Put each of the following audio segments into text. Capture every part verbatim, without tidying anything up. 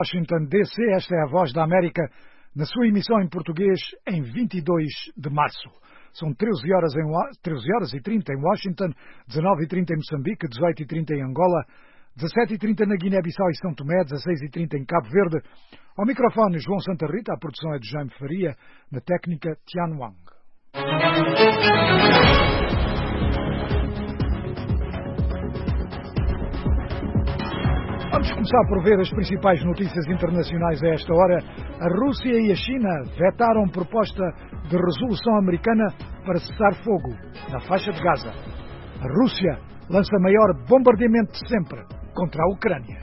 Washington, D C, esta é a Voz da América, na sua emissão em português, em vinte e dois de março. São treze horas, em, treze horas e trinta em Washington, dezanove e trinta em Moçambique, dezoito e trinta em Angola, dezassete e trinta na Guiné-Bissau e São Tomé, dezasseis e trinta em Cabo Verde. Ao microfone, João Santa Rita, a produção é de Jaime Faria, na técnica, Tian Wang. Vamos começar por ver as principais notícias internacionais a esta hora. A Rússia e a China vetaram proposta de resolução americana para cessar fogo na faixa de Gaza. A Rússia lança maior bombardeamento de sempre contra a Ucrânia.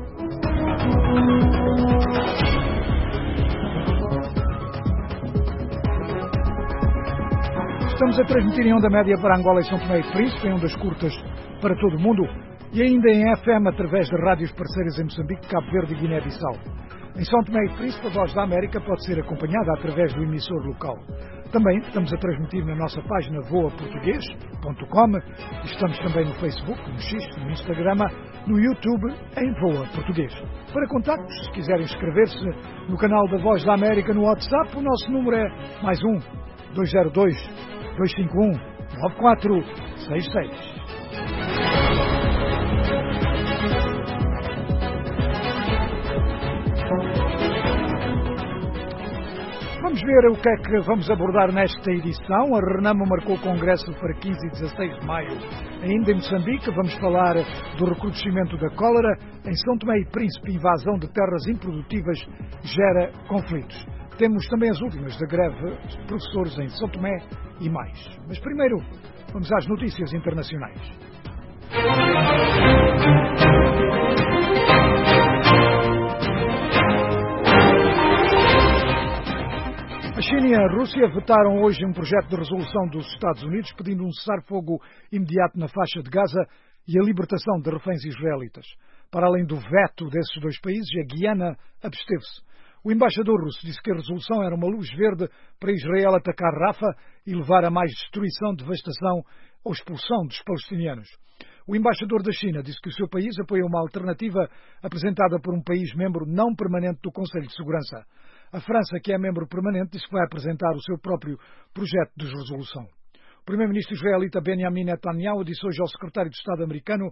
Estamos a transmitir em onda média para Angola e São Tomé e Príncipe, em ondas curtas para todo o mundo, e ainda em F M através de rádios parceiras em Moçambique, Cabo Verde e Guiné-Bissau. Em São Tomé e Príncipe, a Voz da América pode ser acompanhada através do emissor local. Também estamos a transmitir na nossa página voa português ponto com. Estamos também no Facebook, no X, no Instagram, no YouTube, em Voa Português. Para contactos, se quiserem inscrever-se no canal da Voz da América no WhatsApp, o nosso número é mais um, dois zero dois, dois cinco um, nove quatro seis seis. Vamos ver o que é que vamos abordar nesta edição. A Renamo marcou o Congresso para quinze e dezasseis de maio. Ainda em Moçambique, vamos falar do recrudescimento da cólera. Em São Tomé e Príncipe, invasão de terras improdutivas gera conflitos. Temos também as últimas da greve de professores em São Tomé e mais. Mas primeiro, vamos às notícias internacionais. A China e a Rússia votaram hoje um projeto de resolução dos Estados Unidos pedindo um cessar-fogo imediato na faixa de Gaza e a libertação de reféns israelitas. Para além do veto desses dois países, a Guiana absteve-se. O embaixador russo disse que a resolução era uma luz verde para Israel atacar Rafa e levar a mais destruição, devastação ou expulsão dos palestinianos. O embaixador da China disse que o seu país apoia uma alternativa apresentada por um país membro não permanente do Conselho de Segurança. A França, que é membro permanente, disse que vai apresentar o seu próprio projeto de resolução. O primeiro-ministro israelita Benjamin Netanyahu disse hoje ao secretário de Estado americano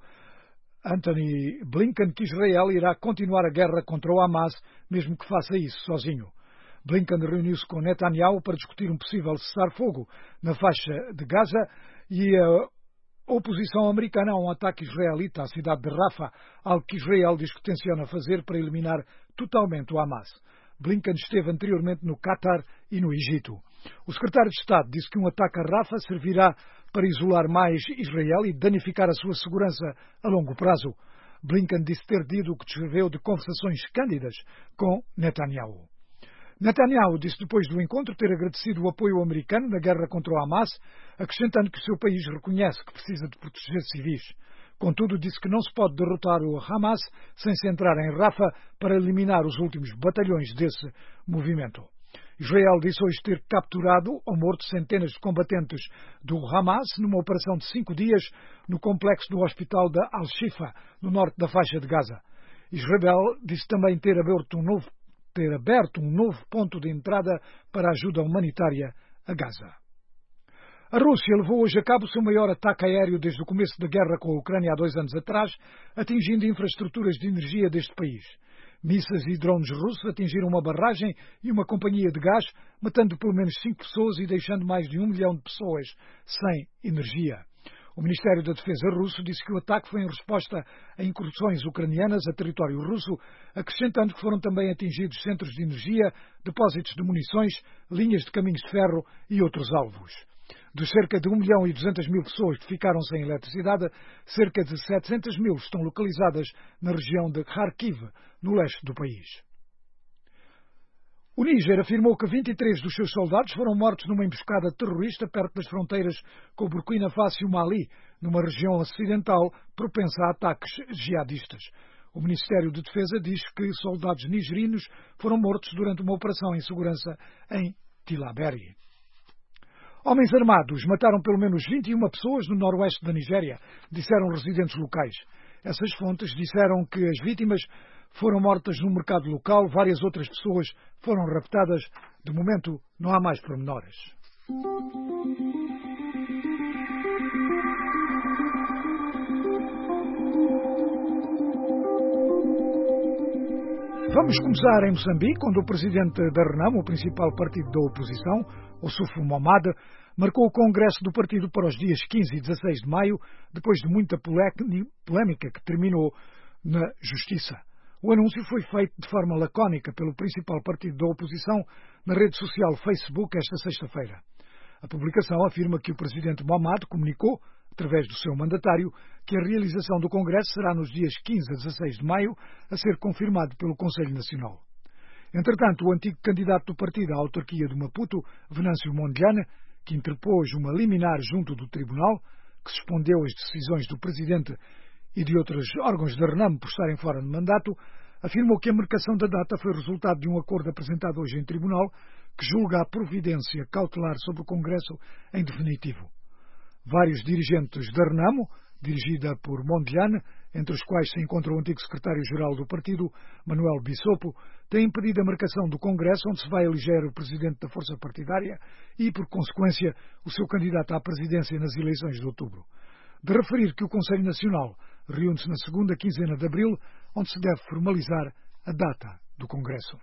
Antony Blinken que Israel irá continuar a guerra contra o Hamas, mesmo que faça isso sozinho. Blinken reuniu-se com Netanyahu para discutir um possível cessar-fogo na faixa de Gaza e a oposição americana a um ataque israelita à cidade de Rafah, algo que Israel diz que tenciona fazer para eliminar totalmente o Hamas. Blinken esteve anteriormente no Qatar e no Egito. O secretário de Estado disse que um ataque a Rafah servirá para isolar mais Israel e danificar a sua segurança a longo prazo. Blinken disse ter dito o que descreveu de conversações cândidas com Netanyahu. Netanyahu disse depois do encontro ter agradecido o apoio americano na guerra contra o Hamas, acrescentando que o seu país reconhece que precisa de proteger civis. Contudo, disse que não se pode derrotar o Hamas sem se entrar em Rafah para eliminar os últimos batalhões desse movimento. Israel disse hoje ter capturado ou morto centenas de combatentes do Hamas numa operação de cinco dias no complexo do hospital da Al-Shifa, no norte da faixa de Gaza. Israel disse também ter aberto um novo, ter aberto um novo ponto de entrada para a ajuda humanitária a Gaza. A Rússia levou hoje a cabo o seu maior ataque aéreo desde o começo da guerra com a Ucrânia há dois anos atrás, atingindo infraestruturas de energia deste país. Mísseis e drones russos atingiram uma barragem e uma companhia de gás, matando pelo menos cinco pessoas e deixando mais de um milhão de pessoas sem energia. O Ministério da Defesa russo disse que o ataque foi em resposta a incursões ucranianas a território russo, acrescentando que foram também atingidos centros de energia, depósitos de munições, linhas de caminhos de ferro e outros alvos. Dos cerca de um milhão e duzentas mil pessoas que ficaram sem eletricidade, cerca de setecentas mil estão localizadas na região de Kharkiv, no leste do país. O Níger afirmou que vinte e três dos seus soldados foram mortos numa emboscada terrorista perto das fronteiras com o Burkina Faso e o Mali, numa região ocidental propensa a ataques jihadistas. O Ministério de Defesa diz que soldados nigerinos foram mortos durante uma operação em segurança em Tillabéri. Homens armados mataram pelo menos vinte e uma pessoas no noroeste da Nigéria, disseram residentes locais. Essas fontes disseram que as vítimas foram mortas no mercado local, várias outras pessoas foram raptadas. De momento, não há mais pormenores. Vamos começar em Moçambique, onde o presidente da Renamo, o principal partido da oposição, Ossufo Momade, marcou o congresso do partido para os dias quinze e dezasseis de maio, depois de muita polémica que terminou na Justiça. O anúncio foi feito de forma lacónica pelo principal partido da oposição na rede social Facebook esta sexta-feira. A publicação afirma que o presidente Momade comunicou, através do seu mandatário, que a realização do Congresso será nos dias quinze a dezasseis de maio, a ser confirmado pelo Conselho Nacional. Entretanto, o antigo candidato do partido à autarquia de Maputo, Venâncio Mondlane, que interpôs uma liminar junto do Tribunal, que suspendeu as decisões do presidente e de outros órgãos da Renamo por estarem fora de mandato, afirmou que a marcação da data foi resultado de um acordo apresentado hoje em Tribunal, que julga a providência cautelar sobre o Congresso em definitivo. Vários dirigentes da Renamo, dirigida por Mondlane, entre os quais se encontra o antigo secretário-geral do partido, Manuel Bissopo, têm pedido a marcação do Congresso, onde se vai eleger o presidente da força partidária e, por consequência, o seu candidato à presidência nas eleições de outubro. De referir que o Conselho Nacional reúne-se na segunda quinzena de abril, onde se deve formalizar a data do Congresso.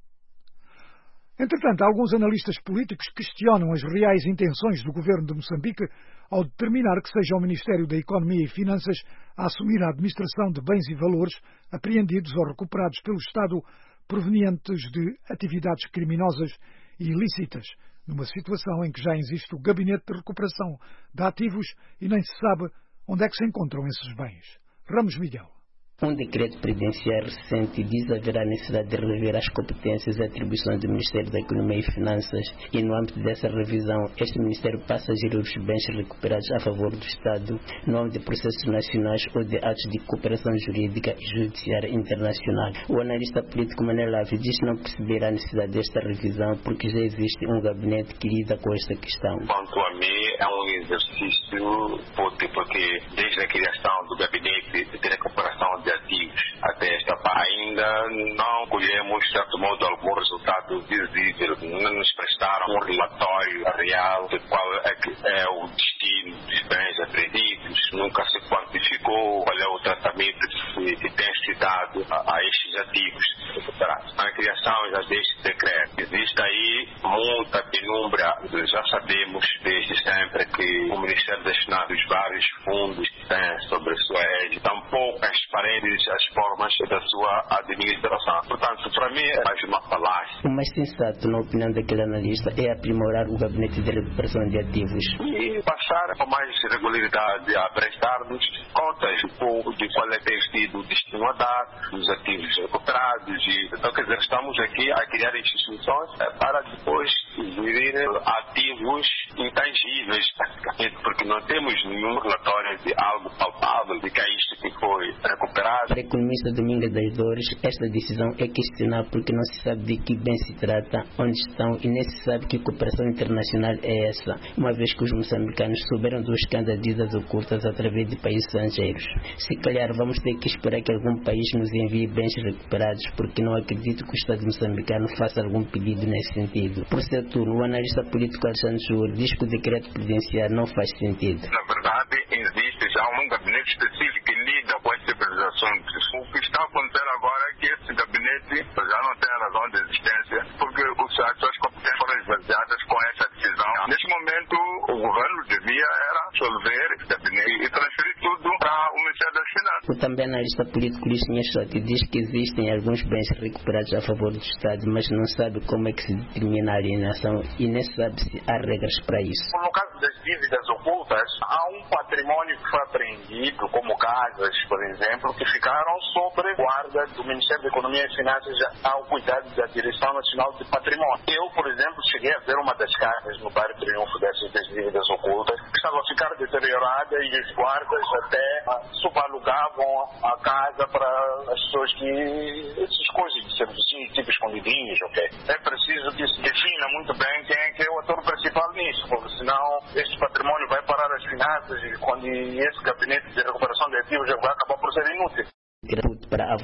Entretanto, alguns analistas políticos questionam as reais intenções do governo de Moçambique ao determinar que seja o Ministério da Economia e Finanças a assumir a administração de bens e valores apreendidos ou recuperados pelo Estado provenientes de atividades criminosas e ilícitas, numa situação em que já existe o Gabinete de Recuperação de Ativos e nem se sabe onde é que se encontram esses bens. Ramos Miguel. Um decreto presidencial recente diz haver a necessidade de rever as competências e atribuições do Ministério da Economia e Finanças e, no âmbito dessa revisão, este Ministério passa a gerir os bens recuperados a favor do Estado no âmbito de processos nacionais ou de atos de cooperação jurídica e judiciária internacional. O analista político Manuel Ave diz não perceber a necessidade desta revisão porque já existe um gabinete que lida com esta questão. Quanto a mim, é um exercício porque, porque desde a criação do gabinete de recuperação de ativos até esta parte, ainda não colhemos, de certo modo, algum resultado visível. Não nos prestaram um relatório real de qual é, que é o destino dos bens apreendidos. Nunca se quantificou qual é o tratamento que, que tem se dado a, a estes ativos recuperados. A criação já deste decreto. Existe aí muita penumbra. Já sabemos desde sempre que o Ministério das Finanças, os vários fundos que tem sobre sua égide, tampouco transparentes as formas da sua administração. Portanto, para mim é mais uma falácia. O mais sensato, na opinião daquele analista, é aprimorar o gabinete de recuperação de ativos e passar com mais regularidade a prestar-nos contas um pouco de qual é que tem sido o destino a dar dos ativos recuperados. E, então, quer dizer, estamos aqui a criar instituições para depois gerir ativos intangíveis, porque não temos nenhum relatório de algo palpável de que é isto que foi recuperado. Para o economista Domingos das Dores, esta decisão é questionável porque não se sabe de que bem se trata, onde estão e nem se sabe que cooperação internacional é essa, uma vez que os moçambicanos souberam dos escândalos de dívidas ocultas através de países estrangeiros. Se calhar vamos ter que esperar que algum país nos envie bens recuperados, porque não acredito que o Estado moçambicano faça algum pedido nesse sentido. Por seu turno, o analista político Alexandre Júlio diz que o decreto presidencial não faz sentido. Na verdade, existe já um gabinete específico que lida com esse tipo de assuntos. O que está acontecendo agora é que esse gabinete já não tem razão de existência, porque as suas competências foram esvaziadas com essa decisão. Neste momento, o governo devia era absolver esse gabinete e transferir tudo para o Ministério das Finanças. O também analista político Luís Nhaxote diz que existem alguns bens recuperados a favor do Estado, mas não sabe como é que se determina a alienação e nem sabe se há regras para isso. No caso das dívidas ocultas, há um patrimônio que foi apreendido, como casas, por exemplo, que ficaram sob guarda do Ministério da Economia e Finanças ao cuidado da Direção Nacional de Patrimônio. Eu, por exemplo, cheguei a ver uma das casas no bairro Triunfo dessas das dívidas ocultas, que estava a ficar deteriorada e os guardas até subalugavam a casa para as pessoas que... essas coisas de serviços, tipo escondidinhos, ok? É preciso que se defina muito bem quem é que é o ator principal nisso, porque senão este patrimônio vai parar as finanças e quando esse gabinete de recuperação de ativos já vai acabar por ser inútil. Para a voz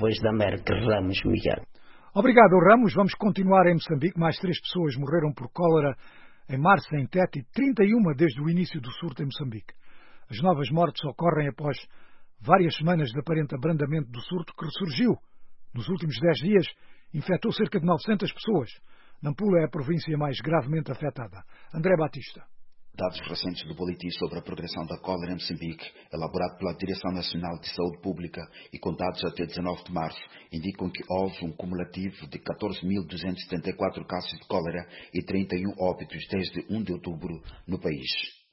Voz da América, Ramos Miguel. Obrigado, Ramos. Vamos continuar em Moçambique. Mais três pessoas morreram por cólera em março em Tete e trinta e uma desde o início do surto em Moçambique. As novas mortes ocorrem após várias semanas de aparente abrandamento do surto que ressurgiu. Nos últimos dez dias, infectou cerca de novecentas pessoas. Nampula é a província mais gravemente afetada. André Batista. Dados recentes do Boletim sobre a Progressão da Cólera em Moçambique, elaborado pela Direção Nacional de Saúde Pública e contados até dezanove de março, indicam que houve um cumulativo de catorze mil duzentos e setenta e quatro casos de cólera e trinta e um óbitos desde primeiro de outubro no país.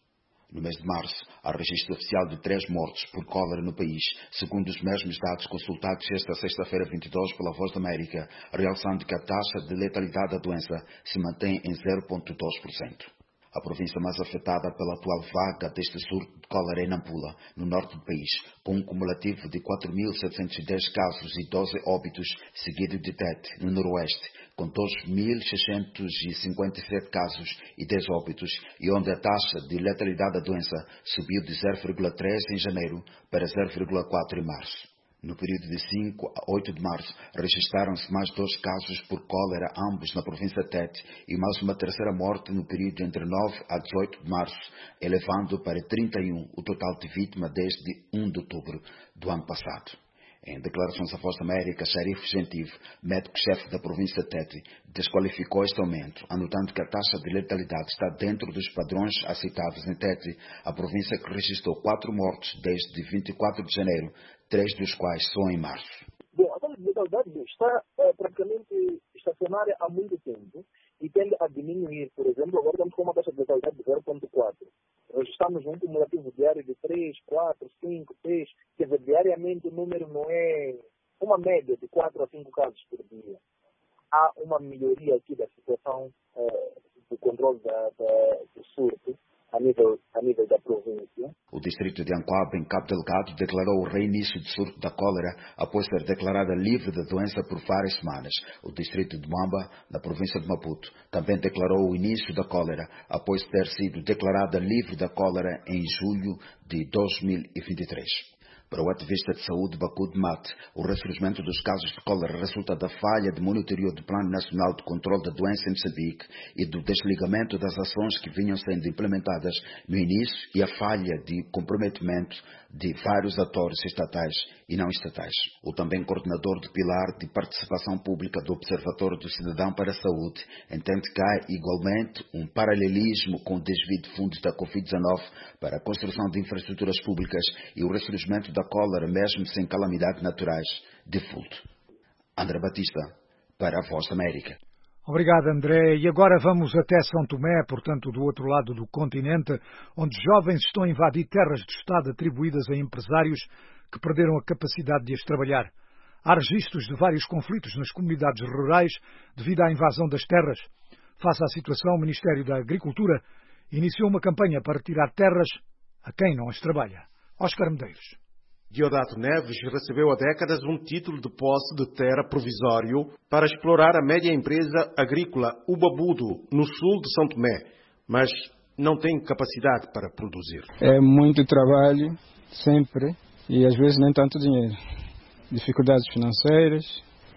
No mês de março, há registro oficial de três mortes por cólera no país, segundo os mesmos dados consultados esta sexta-feira vinte e dois pela Voz da América, realçando que a taxa de letalidade da doença se mantém em zero vírgula dois por cento. A província mais afetada pela atual vaga deste surto de cólera é Nampula, no norte do país, com um cumulativo de quatro mil setecentos e dez casos e doze óbitos, seguido de Tete, no noroeste, com dois mil seiscentos e cinquenta e sete casos e dez óbitos, e onde a taxa de letalidade da doença subiu de zero vírgula três em janeiro para zero vírgula quatro em março. No período de cinco a oito de março, registraram-se mais dois casos por cólera, ambos na província de Tete, e mais uma terceira morte no período entre nove a dezoito de março, elevando para trinta e um o total de vítimas desde primeiro de outubro do ano passado. Em declarações à Voz da América, Xerife Gentil, médico-chefe da província de Tete, desqualificou este aumento, anotando que a taxa de letalidade está dentro dos padrões aceitados em Tete, a província que registrou quatro mortes desde vinte e quatro de janeiro, três dos quais só em março. Bom, a taxa de letalidade está é, praticamente estacionária há muito tempo e tende a diminuir. Por exemplo, agora estamos com uma taxa de letalidade de zero vírgula quatro. Nós estamos num cumulativo diário de três, quatro, cinco, seis, quer dizer, diariamente o número não é uma média de quatro a cinco casos por dia. Há uma melhoria aqui da situação é, do controle da, da, do surto a nível, a nível da província. O distrito de Ancoaba, em Cabo Delgado, declarou o reinício do surto da cólera após ser declarada livre da doença por várias semanas. O distrito de Moamba, na província de Maputo, também declarou o início da cólera após ter sido declarada livre da cólera em julho de dois mil e vinte e três. Para o ativista de saúde Bakud Mat, o ressurgimento dos casos de cólera resulta da falha de monitorio do Plano Nacional de Controle da Doença em Moçambique e do desligamento das ações que vinham sendo implementadas no início e a falha de comprometimento de vários atores estatais e não estatais. O também coordenador do Pilar de Participação Pública do Observatório do Cidadão para a Saúde entende que há igualmente um paralelismo com o desvio de fundos da covid dezenove para a construção de infraestruturas públicas e o ressurgimento da cólera, mesmo sem calamidades naturais, default. André Batista, para a Voz da América. Obrigado, André. E agora vamos até São Tomé, portanto, do outro lado do continente, onde jovens estão a invadir terras de Estado atribuídas a empresários que perderam a capacidade de as trabalhar. Há registros de vários conflitos nas comunidades rurais devido à invasão das terras. Face à situação, o Ministério da Agricultura iniciou uma campanha para retirar terras a quem não as trabalha. Óscar Medeiros. Deodato Neves recebeu há décadas um título de posse de terra provisório para explorar a média empresa agrícola Ubabudo, no sul de São Tomé, mas não tem capacidade para produzir. É muito trabalho, sempre, e às vezes nem tanto dinheiro. Dificuldades financeiras,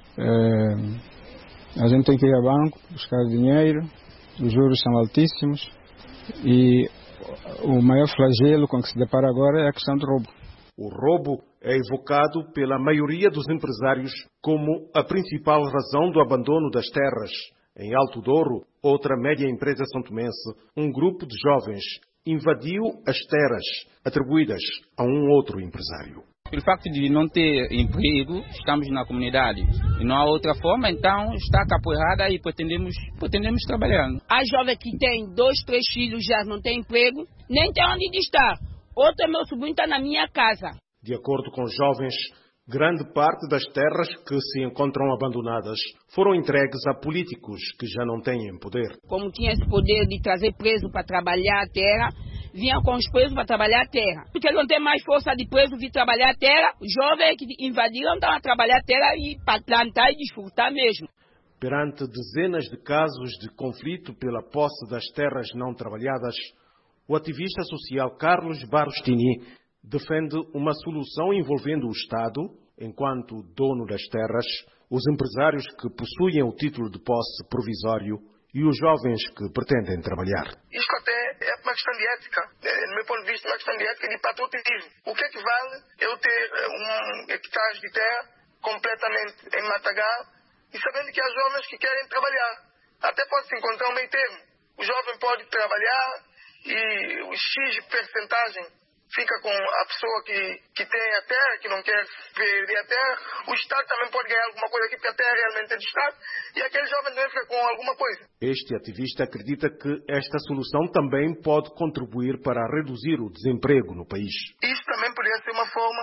é, a gente tem que ir ao banco buscar dinheiro, os juros são altíssimos e o maior flagelo com que se depara agora é a questão do roubo. O roubo é evocado pela maioria dos empresários como a principal razão do abandono das terras. Em Alto Douro, outra média empresa santomense, um grupo de jovens invadiu as terras atribuídas a um outro empresário. Pelo facto de não ter emprego, estamos na comunidade e não há outra forma, então está capoeirada e pretendemos, pretendemos trabalhar. Há jovem que tem dois, três filhos já não tem emprego, nem tem onde estar. Outro meu sobrinho está na minha casa. De acordo com os jovens, grande parte das terras que se encontram abandonadas foram entregues a políticos que já não têm poder. Como tinha esse poder de trazer preso para trabalhar a terra, vinham com os presos para trabalhar a terra. Porque não tem mais força de preso vir trabalhar a terra, os jovens que invadiram estão a trabalhar a terra e para plantar e desfrutar mesmo. Perante dezenas de casos de conflito pela posse das terras não trabalhadas, o ativista social Carlos Barros Tini defende uma solução envolvendo o Estado, Enquanto dono das terras, os empresários que possuem o título de posse provisório e os jovens que pretendem trabalhar. Isto até é uma questão de ética, no meu ponto de vista, é uma questão de ética e de patriotismo. O que é que vale eu ter um hectare de terra completamente em matagal e sabendo que há jovens que querem trabalhar? Até pode-se encontrar um meio termo. O jovem pode trabalhar e o X percentagem fica com a pessoa que, que tem a terra, que não quer perder a terra. O Estado também pode ganhar alguma coisa aqui, porque a terra realmente é do Estado, e aquele jovem também fica com alguma coisa. Este ativista acredita que esta solução também pode contribuir para reduzir o desemprego no país. Isso também poderia ser uma forma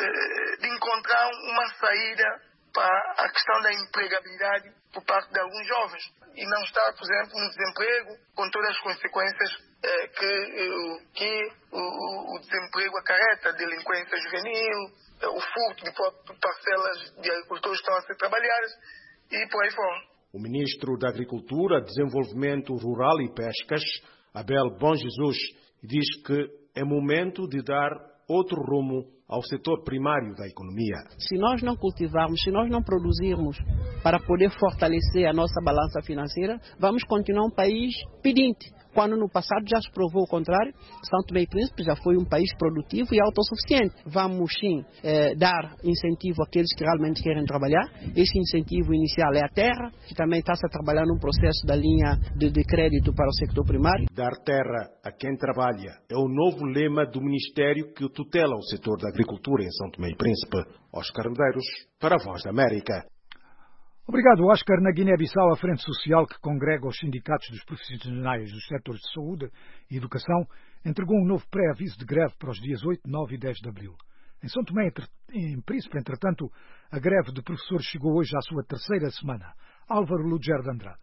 eh, de encontrar uma saída para a questão da empregabilidade por parte de alguns jovens. E não estar, por exemplo, no desemprego, com todas as consequências eh, que, eh, que o, o desemprego acarreta, delinquência juvenil, eh, o furto de parcelas de agricultores que estão a ser trabalhadas e por aí fora. O ministro da Agricultura, Desenvolvimento Rural e Pescas, Abel Bom Jesus, diz que é momento de dar outro rumo ao setor primário da economia. Se nós não cultivarmos, se nós não produzirmos para poder fortalecer a nossa balança financeira, vamos continuar um país pedinte. Quando no passado já se provou o contrário, São Tomé e Príncipe já foi um país produtivo e autossuficiente. Vamos sim eh, dar incentivo àqueles que realmente querem trabalhar. Esse incentivo inicial é a terra, que também está-se a trabalhar num processo da linha de, de crédito para o sector primário. Dar terra a quem trabalha é o novo lema do Ministério que tutela o setor da agricultura em São Tomé e Príncipe. Oscar Medeiros, para a Voz da América. Obrigado, Oscar. Na Guiné-Bissau, a Frente Social, que congrega os sindicatos dos profissionais dos setores de saúde e educação, entregou um novo pré-aviso de greve para os dias oito, nove e dez de abril. Em São Tomé e Príncipe, entretanto, a greve de professores chegou hoje à sua terceira semana. Álvaro Luger de Andrade.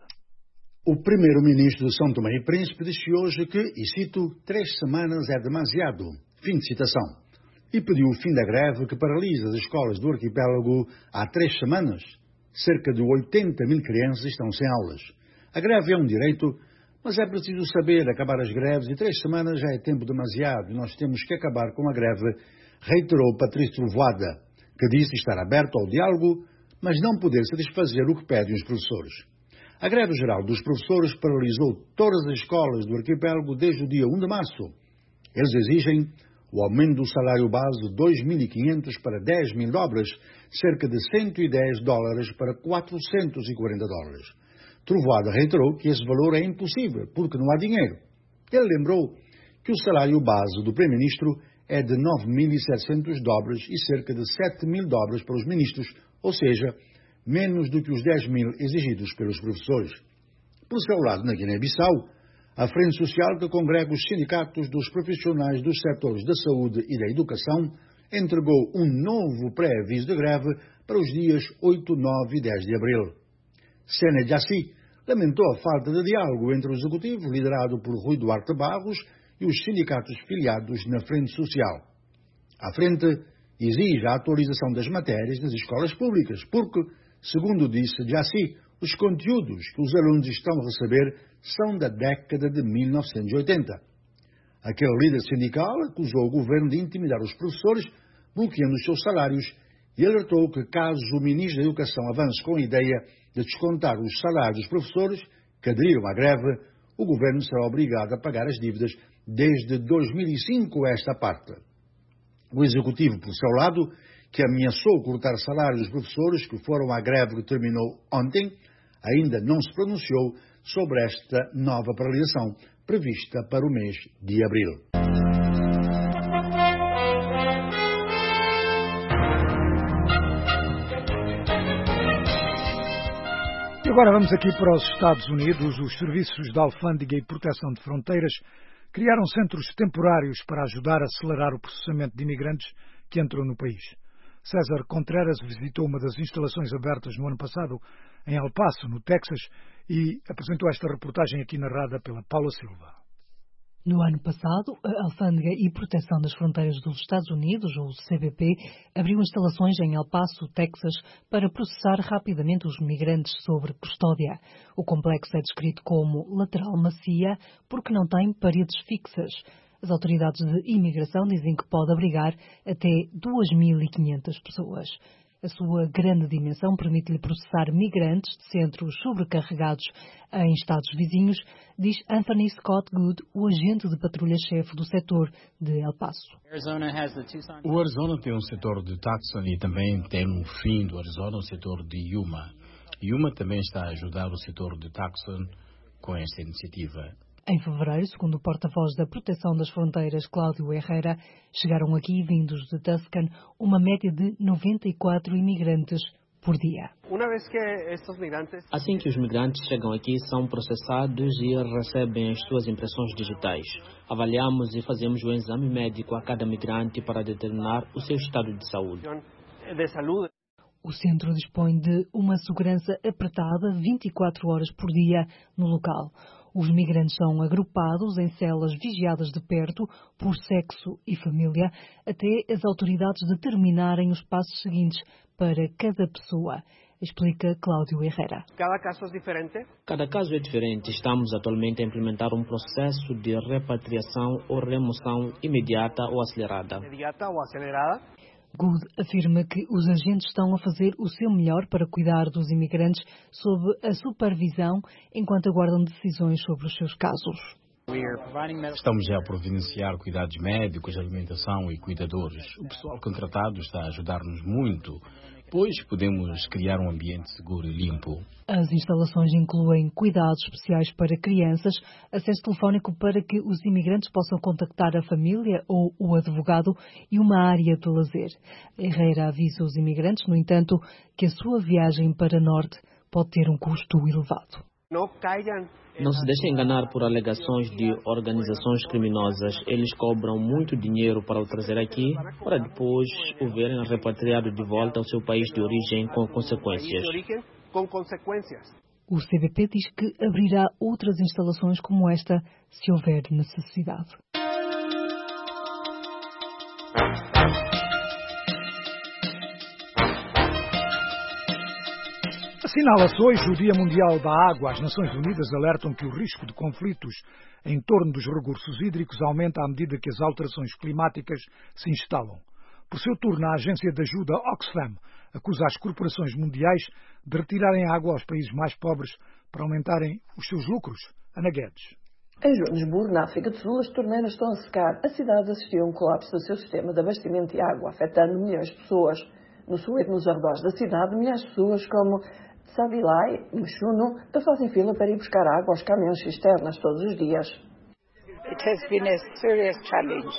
O primeiro-ministro de São Tomé e Príncipe disse hoje que, e cito, três semanas é demasiado. Fim de citação. E pediu o fim da greve que paralisa as escolas do arquipélago há três semanas. Cerca de oitenta mil crianças estão sem aulas. A greve é um direito, mas é preciso saber acabar as greves e três semanas já é tempo demasiado e nós temos que acabar com a greve, reiterou Patrício Trovoada, que disse estar aberto ao diálogo, mas não poder satisfazer o que pedem os professores. A greve geral dos professores paralisou todas as escolas do arquipélago desde o dia um de março. Eles exigem o aumento do salário base de dois mil e quinhentos para dez mil dobras, cerca de cento e dez dólares para quatrocentos e quarenta dólares. Trovoada reiterou que esse valor é impossível, porque não há dinheiro. Ele lembrou que o salário base do primeiro-ministro é de nove mil e setecentos dobras e cerca de sete mil dobras para os ministros, ou seja, menos do que os dez mil exigidos pelos professores. Por seu lado, na Guiné-Bissau, a Frente Social, que congrega os sindicatos dos profissionais dos setores da saúde e da educação, entregou um novo pré-aviso de greve para os dias oito, nove e dez de abril. Sene Jaci lamentou a falta de diálogo entre o executivo, liderado por Rui Duarte Barros, e os sindicatos filiados na Frente Social. A Frente exige a atualização das matérias nas escolas públicas, porque, segundo disse Jaci, os conteúdos que os alunos estão a receber são da década de mil novecentos e oitenta. Aquele líder sindical acusou o governo de intimidar os professores, bloqueando os seus salários, e alertou que, caso o ministro da Educação avance com a ideia de descontar os salários dos professores que aderiram à greve, o governo será obrigado a pagar as dívidas desde dois mil e cinco a esta parte. O executivo, por seu lado, que ameaçou cortar salários dos professores que foram à greve que terminou ontem, ainda não se pronunciou sobre esta nova paralisação prevista para o mês de abril. E agora vamos aqui para os Estados Unidos. Os serviços de alfândega e proteção de fronteiras criaram centros temporários para ajudar a acelerar o processamento de imigrantes que entram no país. César Contreras visitou uma das instalações abertas no ano passado em El Paso, no Texas, e apresentou esta reportagem aqui narrada pela Paula Silva. No ano passado, a Alfândega e Proteção das Fronteiras dos Estados Unidos, ou C B P, abriu instalações em El Paso, Texas, para processar rapidamente os migrantes sob custódia. O complexo é descrito como lateral macia porque não tem paredes fixas. As autoridades de imigração dizem que pode abrigar até duas mil e quinhentas pessoas. A sua grande dimensão permite-lhe processar migrantes de centros sobrecarregados em estados vizinhos, diz Anthony Scott Good, o agente de patrulha-chefe do setor de El Paso. O Arizona tem um setor de Tucson e também tem no fim do Arizona um setor de Yuma. Yuma também está a ajudar o setor de Tucson com esta iniciativa. Em fevereiro, segundo o porta-voz da Proteção das Fronteiras, Cláudio Herrera, chegaram aqui, vindos de Tucson, uma média de noventa e quatro imigrantes por dia. Assim que os migrantes chegam aqui, são processados e recebem as suas impressões digitais. Avaliamos e fazemos um exame médico a cada migrante para determinar o seu estado de saúde. O centro dispõe de uma segurança apertada vinte e quatro horas por dia no local. Os migrantes são agrupados em celas vigiadas de perto por sexo e família, até as autoridades determinarem os passos seguintes para cada pessoa, explica Cláudio Herrera. Cada caso é diferente? Cada caso é diferente. Estamos atualmente a implementar um processo de repatriação ou remoção imediata ou acelerada. Imediata ou acelerada? Good afirma que os agentes estão a fazer o seu melhor para cuidar dos imigrantes sob a supervisão enquanto aguardam decisões sobre os seus casos. Estamos já a providenciar cuidados médicos, alimentação e cuidadores. O pessoal contratado está a ajudar-nos muito, pois podemos criar um ambiente seguro e limpo. As instalações incluem cuidados especiais para crianças, acesso telefónico para que os imigrantes possam contactar a família ou o advogado e uma área de lazer. Herrera avisa os imigrantes, no entanto, que a sua viagem para norte pode ter um custo elevado. Não caiam. Não se deixem enganar por alegações de organizações criminosas. Eles cobram muito dinheiro para o trazer aqui, para depois o verem repatriado de volta ao seu país de origem com consequências. O C B P diz que abrirá outras instalações como esta, se houver necessidade. Assinala-se hoje o Dia Mundial da Água. As Nações Unidas alertam que o risco de conflitos em torno dos recursos hídricos aumenta à medida que as alterações climáticas se instalam. Por seu turno, a agência de ajuda Oxfam acusa as corporações mundiais de retirarem água aos países mais pobres para aumentarem os seus lucros. Ana Guedes. Em Joanesburgo, na África do Sul, as torneiras estão a secar. A cidade assistiu a um colapso do seu sistema de abastecimento de água, afetando milhões de pessoas. No sul e nos arredores da cidade, milhares de pessoas como Sabilai e Mchuno fazem fila para ir buscar água aos caminhões cisternas todos os dias. It has been a serious challenge,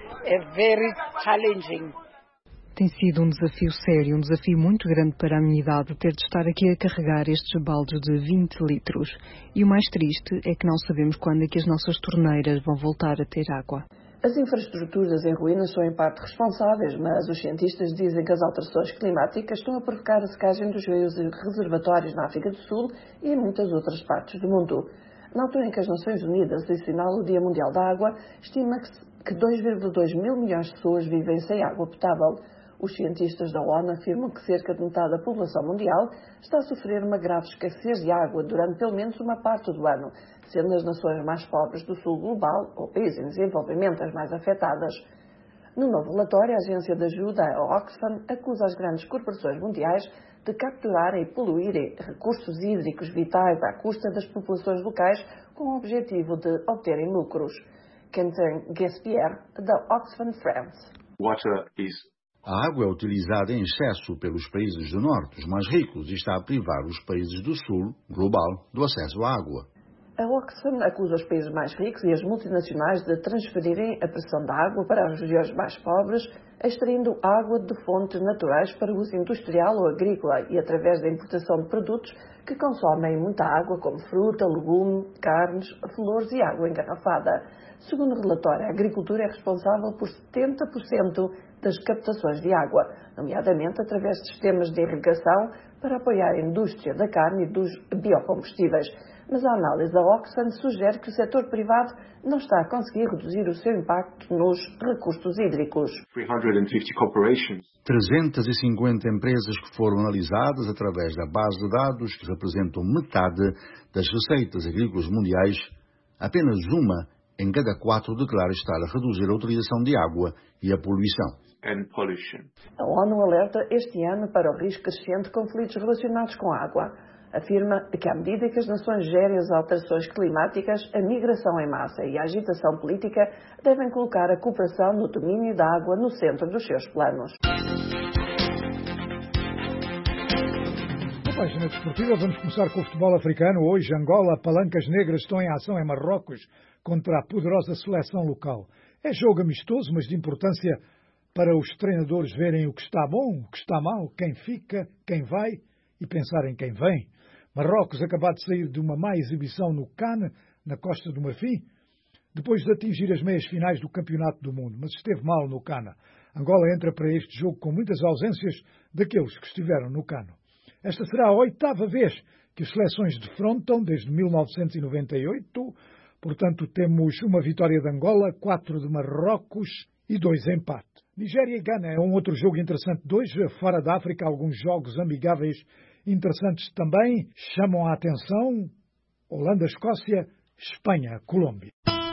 a very challenging. Tem sido um desafio sério, um desafio muito grande para a minha idade ter de estar aqui a carregar estes baldes de vinte litros. E o mais triste é que não sabemos quando é que as nossas torneiras vão voltar a ter água. As infraestruturas em ruínas são em parte responsáveis, mas os cientistas dizem que as alterações climáticas estão a provocar a secagem dos rios e reservatórios na África do Sul e em muitas outras partes do mundo. Na altura em que as Nações Unidas assinala o Dia Mundial da Água, estima-se que dois vírgula dois mil milhões de pessoas vivem sem água potável. Os cientistas da ONU afirmam que cerca de metade da população mundial está a sofrer uma grave escassez de água durante pelo menos uma parte do ano, sendo as nações mais pobres do sul global, ou países em desenvolvimento, as mais afetadas. No novo relatório, a agência de ajuda, a Oxfam, acusa as grandes corporações mundiais de capturarem e poluírem recursos hídricos vitais à custa das populações locais com o objetivo de obterem lucros. Quentin Gaspierre, da Oxfam France. Water is A água é utilizada em excesso pelos países do norte, os mais ricos, e está a privar os países do sul, global, do acesso à água. A Oxfam acusa os países mais ricos e as multinacionais de transferirem a pressão da água para as regiões mais pobres, extraindo água de fontes naturais para uso industrial ou agrícola e através da importação de produtos que consomem muita água, como fruta, legume, carnes, flores e água engarrafada. Segundo o relatório, a agricultura é responsável por setenta por cento das captações de água, nomeadamente através de sistemas de irrigação para apoiar a indústria da carne e dos biocombustíveis. Mas a análise da Oxfam sugere que o setor privado não está a conseguir reduzir o seu impacto nos recursos hídricos. trezentas e cinquenta empresas que foram analisadas através da base de dados que representam metade das receitas agrícolas mundiais, apenas uma em cada quatro declara estar a reduzir a utilização de água e a poluição. A ONU alerta este ano para o risco crescente de conflitos relacionados com a água. Afirma que, à medida que as nações gerem as alterações climáticas, a migração em massa e a agitação política devem colocar a cooperação no domínio da água no centro dos seus planos. Na página desportiva vamos começar com o futebol africano. Hoje, Angola, Palancas Negras estão em ação em Marrocos contra a poderosa seleção local. É jogo amistoso, mas de importância para os treinadores verem o que está bom, o que está mal, quem fica, quem vai e pensar em quem vem. Marrocos acabou de sair de uma má exibição no CAN, na Costa do Marfim, depois de atingir as meias finais do Campeonato do Mundo, mas esteve mal no CAN. Angola entra para este jogo com muitas ausências daqueles que estiveram no CAN. Esta será a oitava vez que as seleções defrontam desde mil novecentos e noventa e oito, portanto temos uma vitória de Angola, quatro de Marrocos e dois empate. Nigéria e Gana é um outro jogo interessante de hoje. Fora da África, alguns jogos amigáveis interessantes também chamam a atenção. Holanda, Escócia, Espanha, Colômbia.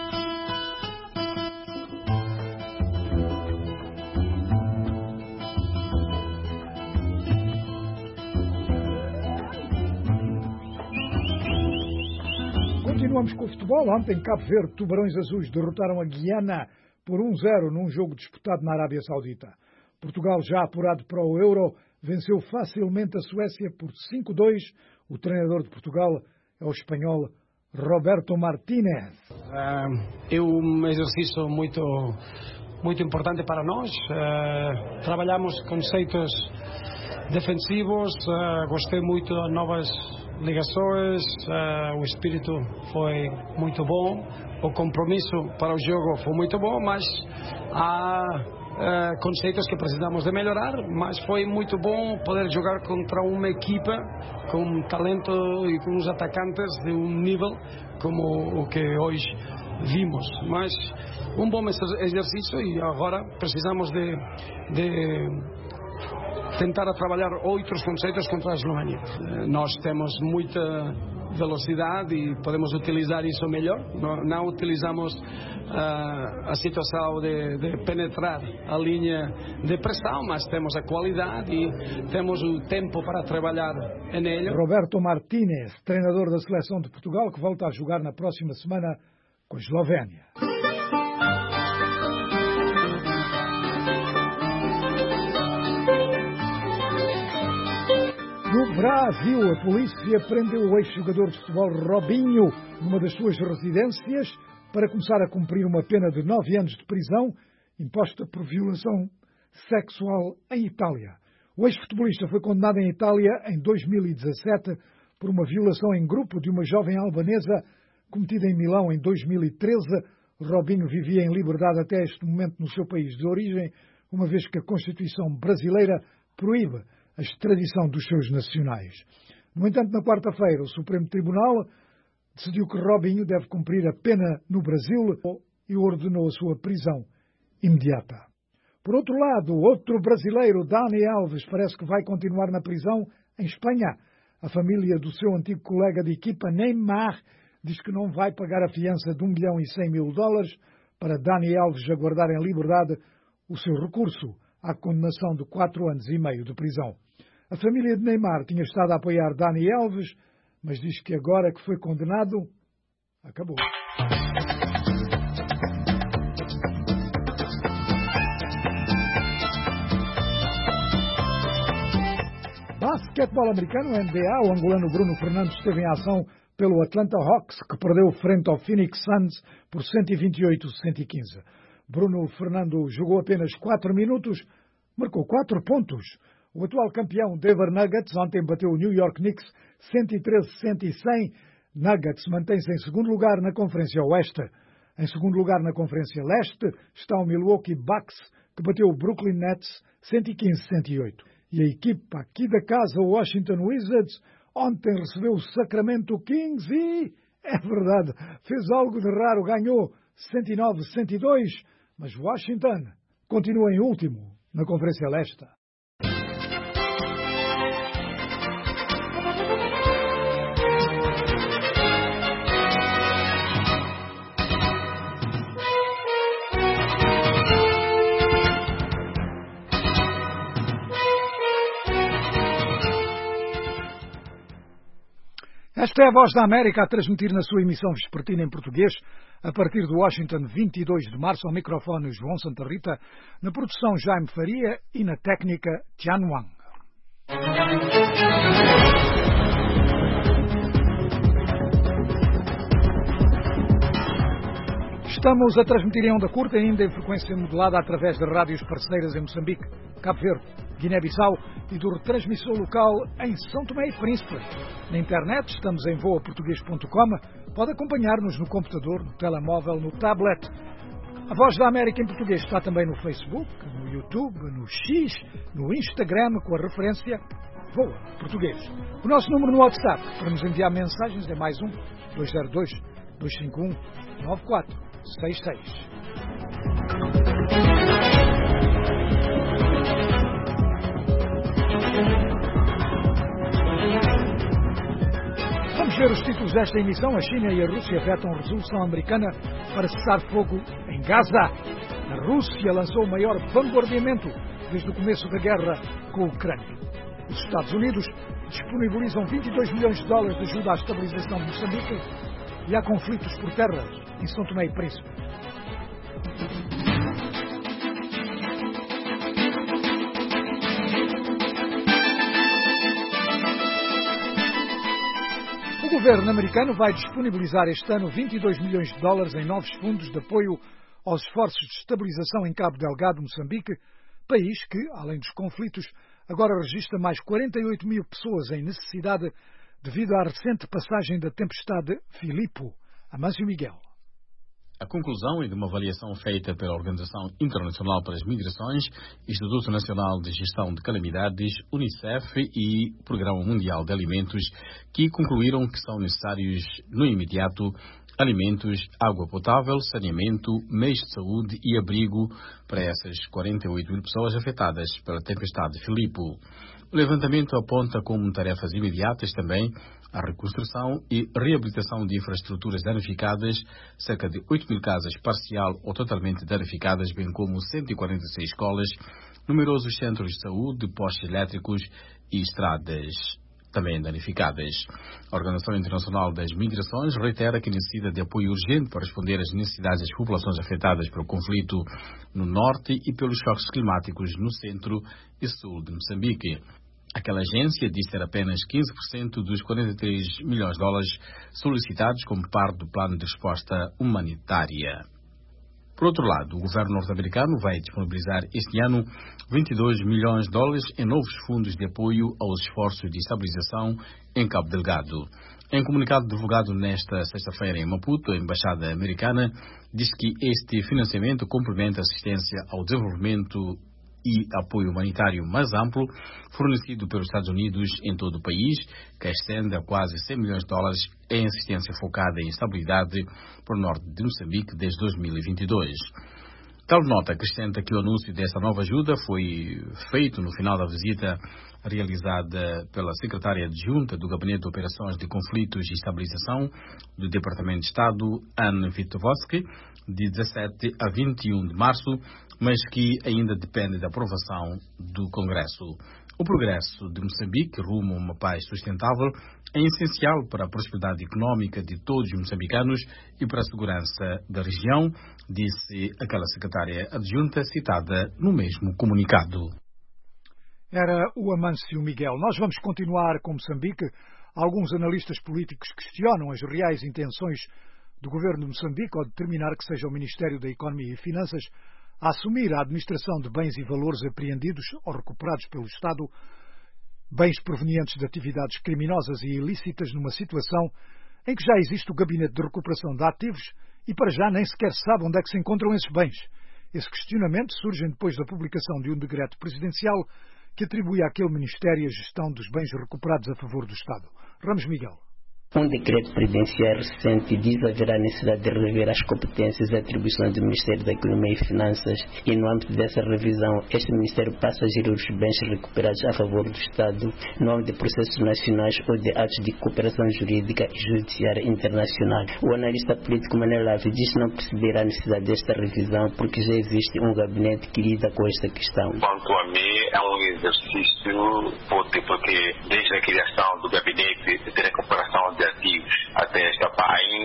Continuamos com o futebol. Ontem, Cabo Verde, Tubarões Azuis derrotaram a Guiana por um zero num jogo disputado na Arábia Saudita. Portugal, já apurado para o Euro, venceu facilmente a Suécia por cinco a dois. O treinador de Portugal é o espanhol Roberto Martínez. Uh, é um exercício muito, muito importante para nós. Uh, trabalhamos conceitos defensivos. Uh, gostei muito das novas ligações. Uh, o espírito foi muito bom. O compromisso para o jogo foi muito bom, mas há uh, conceitos que precisamos de melhorar, mas foi muito bom poder jogar contra uma equipa com talento e com os atacantes de um nível como o que hoje vimos. Mas um bom exercício e agora precisamos de, de tentar a trabalhar outros conceitos contra a Eslovênia. Uh, nós temos muita velocidade e podemos utilizar isso melhor. Não, não utilizamos uh, a situação de, de penetrar a linha de pressão, mas temos a qualidade e temos o tempo para trabalhar nele. Roberto Martínez, treinador da seleção de Portugal, que volta a jogar na próxima semana com a Eslovénia. No Brasil, a polícia prendeu o ex-jogador de futebol Robinho numa das suas residências para começar a cumprir uma pena de nove anos de prisão imposta por violação sexual em Itália. O ex-futebolista foi condenado em Itália em dois mil e dezassete por uma violação em grupo de uma jovem albanesa cometida em Milão em dois mil e treze. Robinho vivia em liberdade até este momento no seu país de origem, uma vez que a Constituição brasileira proíbe a extradição dos seus nacionais. No entanto, na quarta-feira, o Supremo Tribunal decidiu que Robinho deve cumprir a pena no Brasil e ordenou a sua prisão imediata. Por outro lado, outro brasileiro, Dani Alves, parece que vai continuar na prisão em Espanha. A família do seu antigo colega de equipa, Neymar, diz que não vai pagar a fiança de um milhão e cem mil dólares para Dani Alves aguardar em liberdade o seu recurso à condenação de quatro anos e meio de prisão. A família de Neymar tinha estado a apoiar Dani Alves, mas diz que agora que foi condenado, acabou. Basquetebol americano, N B A, o angolano Bruno Fernandes esteve em ação pelo Atlanta Hawks, que perdeu frente ao Phoenix Suns por cento e vinte e oito a cento e quinze. Bruno Fernando jogou apenas quatro minutos, marcou quatro pontos. O atual campeão Denver Nuggets ontem bateu o New York Knicks cento e treze a cento e cem. Nuggets mantém-se em segundo lugar na Conferência Oeste. Em segundo lugar na Conferência Leste está o Milwaukee Bucks, que bateu o Brooklyn Nets cento e quinze a cento e oito. E a equipa aqui da casa, o Washington Wizards, ontem recebeu o Sacramento Kings e, é verdade, fez algo de raro, ganhou cento e nove a cento e dois, mas Washington continua em último na Conferência Leste. Esta é a Voz da América a transmitir na sua emissão vespertina em português, a partir de Washington, vinte e dois de março, ao microfone João Santa Rita, na produção Jaime Faria e na técnica Tian Wang. Estamos a transmitir em onda curta, ainda em frequência modulada, através de rádios parceiras em Moçambique, Cabo Verde, Guiné-Bissau e do retransmissor local em São Tomé e Príncipe. Na internet estamos em voa português ponto com. Pode acompanhar-nos no computador, no telemóvel, no tablet. A Voz da América em português está também no Facebook, no YouTube, no X, no Instagram, com a referência Voa Português. O nosso número no WhatsApp para nos enviar mensagens é mais um dois zero dois, dois cinco um, nove quatro seis seis. Vamos ver os títulos desta emissão. A China e a Rússia vetam resolução americana para cessar fogo em Gaza. A Rússia lançou o maior vanguardiamento desde o começo da guerra com a Ucrânia. Os Estados Unidos disponibilizam vinte e dois milhões de dólares de ajuda à estabilização de Moçambique e há conflitos por terras em São Tomé e Príncipe. O governo americano vai disponibilizar este ano vinte e dois milhões de dólares em novos fundos de apoio aos esforços de estabilização em Cabo Delgado, Moçambique, país que, além dos conflitos, agora registra mais quarenta e oito mil pessoas em necessidade devido à recente passagem da tempestade Filipo. Amâncio Miguel. A conclusão é de uma avaliação feita pela Organização Internacional para as Migrações, Instituto Nacional de Gestão de Calamidades, Unicef e Programa Mundial de Alimentos, que concluíram que são necessários, no imediato, alimentos, água potável, saneamento, meios de saúde e abrigo para essas quarenta e oito mil pessoas afetadas pela tempestade Filipo. O levantamento aponta como tarefas imediatas também a reconstrução e reabilitação de infraestruturas danificadas, cerca de oito mil casas parcial ou totalmente danificadas, bem como cento e quarenta e seis escolas, numerosos centros de saúde, postes elétricos e estradas também danificadas. A Organização Internacional das Migrações reitera que necessita de apoio urgente para responder às necessidades das populações afetadas pelo conflito no norte e pelos choques climáticos no centro e sul de Moçambique. Aquela agência diz ter apenas quinze por cento dos quarenta e três milhões de dólares solicitados como parte do plano de resposta humanitária. Por outro lado, o governo norte-americano vai disponibilizar este ano vinte e dois milhões de dólares em novos fundos de apoio aos esforços de estabilização em Cabo Delgado. Em comunicado divulgado nesta sexta-feira em Maputo, a Embaixada Americana diz que este financiamento complementa a assistência ao desenvolvimento e apoio humanitário mais amplo fornecido pelos Estados Unidos em todo o país, que ascende a quase cem milhões de dólares em assistência focada em estabilidade para o norte de Moçambique desde dois mil e vinte e dois. Tal nota acrescenta que o anúncio desta nova ajuda foi feito no final da visita realizada pela secretária adjunta do Gabinete de Operações de Conflitos e Estabilização do Departamento de Estado, Anne Witowski, de dezassete a vinte e um de março, mas que ainda depende da aprovação do Congresso. O progresso de Moçambique rumo a uma paz sustentável é essencial para a prosperidade económica de todos os moçambicanos e para a segurança da região, disse aquela secretária adjunta citada no mesmo comunicado. Era o Amâncio Miguel. Nós vamos continuar com Moçambique. Alguns analistas políticos questionam as reais intenções do governo de Moçambique ao determinar que seja o Ministério da Economia e Finanças a assumir a administração de bens e valores apreendidos ou recuperados pelo Estado, bens provenientes de atividades criminosas e ilícitas, numa situação em que já existe o Gabinete de Recuperação de Ativos e para já nem sequer sabe onde é que se encontram esses bens. Esse questionamento surge depois da publicação de um decreto presidencial que atribui àquele Ministério a gestão dos bens recuperados a favor do Estado. Ramos Miguel. Um decreto presidencial recente diz haver a necessidade de rever as competências e atribuições do Ministério da Economia e Finanças e, no âmbito dessa revisão, este Ministério passa a gerir os bens recuperados a favor do Estado no âmbito de processos nacionais ou de atos de cooperação jurídica e judiciária internacional. O analista político Manuel Lave diz não perceber a necessidade desta revisão porque já existe um gabinete que lida com esta questão. Quanto a mim, é um exercício útil porque desde a criação do gabinete de recuperação de ativos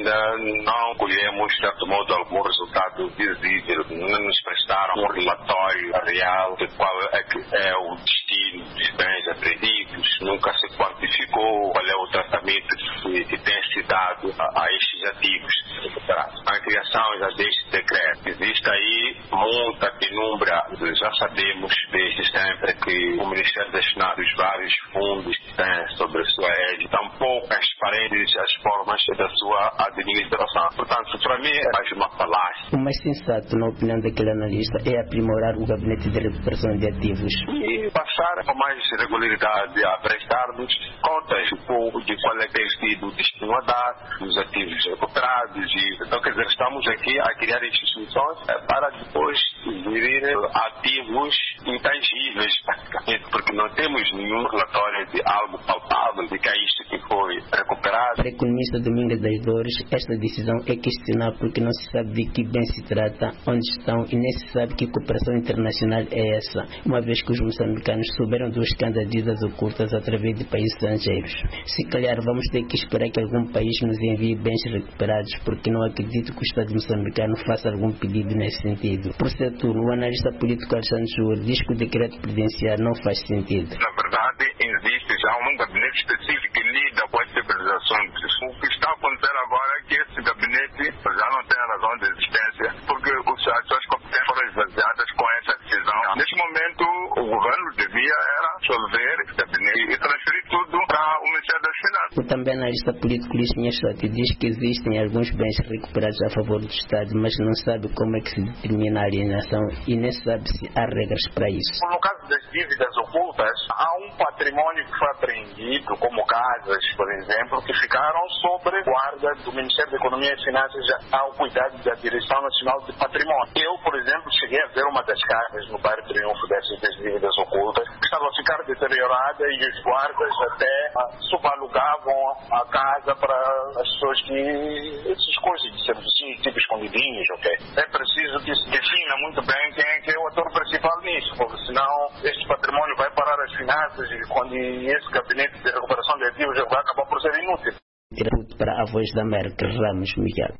ainda não colhemos, de certo modo, algum resultado visível. Não nos prestaram um relatório real de qual é, que é o destino dos bens apreendidos. Nunca se quantificou qual é o tratamento que, que tem se dado a, a estes ativos recuperados. A criação já deste decreto. Existe aí muita penumbra. Já sabemos desde sempre que o Ministério das Finanças, os vários fundos que tem sobre a sua rede, estão pouco transparentes as formas da sua administração. Portanto, para mim é mais uma falácia. O mais sensato, na opinião daquele analista, é aprimorar o gabinete de recuperação de ativos. E passar com mais regularidade a prestar-nos contas um pouco de qual é que tem sido o destino a dar, dos ativos recuperados. E, então, quer dizer, estamos aqui a criar instituições para depois gerir ativos intangíveis, praticamente, porque não temos nenhum relatório de algo palpável de que é isto que foi recuperado. Para o economista Domingos das Dores, esta decisão é questionável porque não se sabe de que bem se trata, onde estão e nem se sabe que cooperação internacional é essa, uma vez que os moçambicanos souberam do escândalo de vidas ocultas através de países estrangeiros. Se calhar vamos ter que esperar que algum país nos envie bens recuperados, porque não acredito que o Estado moçambicano faça algum pedido nesse sentido. Por certo, o analista político Alexandre Júlio diz que o decreto presidencial não faz sentido. Na verdade, existe já um gabinete específico que lida com as civilizações. O que está a acontecer agora é que esse gabinete já não tem razão de existência, porque as suas competências foram esvaziadas com essa decisão. Neste momento, o governo devia era absolver esse gabinete e transferir tudo para o Ministério das Finanças. O também analista político Luís Minhachotti diz que existem alguns bens recuperados a favor do Estado, mas não sabe como é que se determina a alienação e nem sabe se há regras para isso. No caso das dívidas ocultas, há um patrimônio que foi apreendido, como casas, por exemplo, que ficaram sob guarda do Ministério da Economia e Finanças ao cuidado da Direção Nacional de Patrimônio. Eu, por exemplo, cheguei a ver uma das casas no bairro Triunfo dessas dívidas ocultas, que estava a ficar deteriorada e os guardas até subalugavam a casa para as pessoas que... essas coisas de serviços, tipo escondidinhos, ok? É preciso que se defina muito bem quem é que é o ator principal nisso, porque senão este patrimônio vai parar as finanças e quando esse gabinete de recuperação de ativos vai acabar por ser inútil. Para a Voz da América, Ramos Miguel.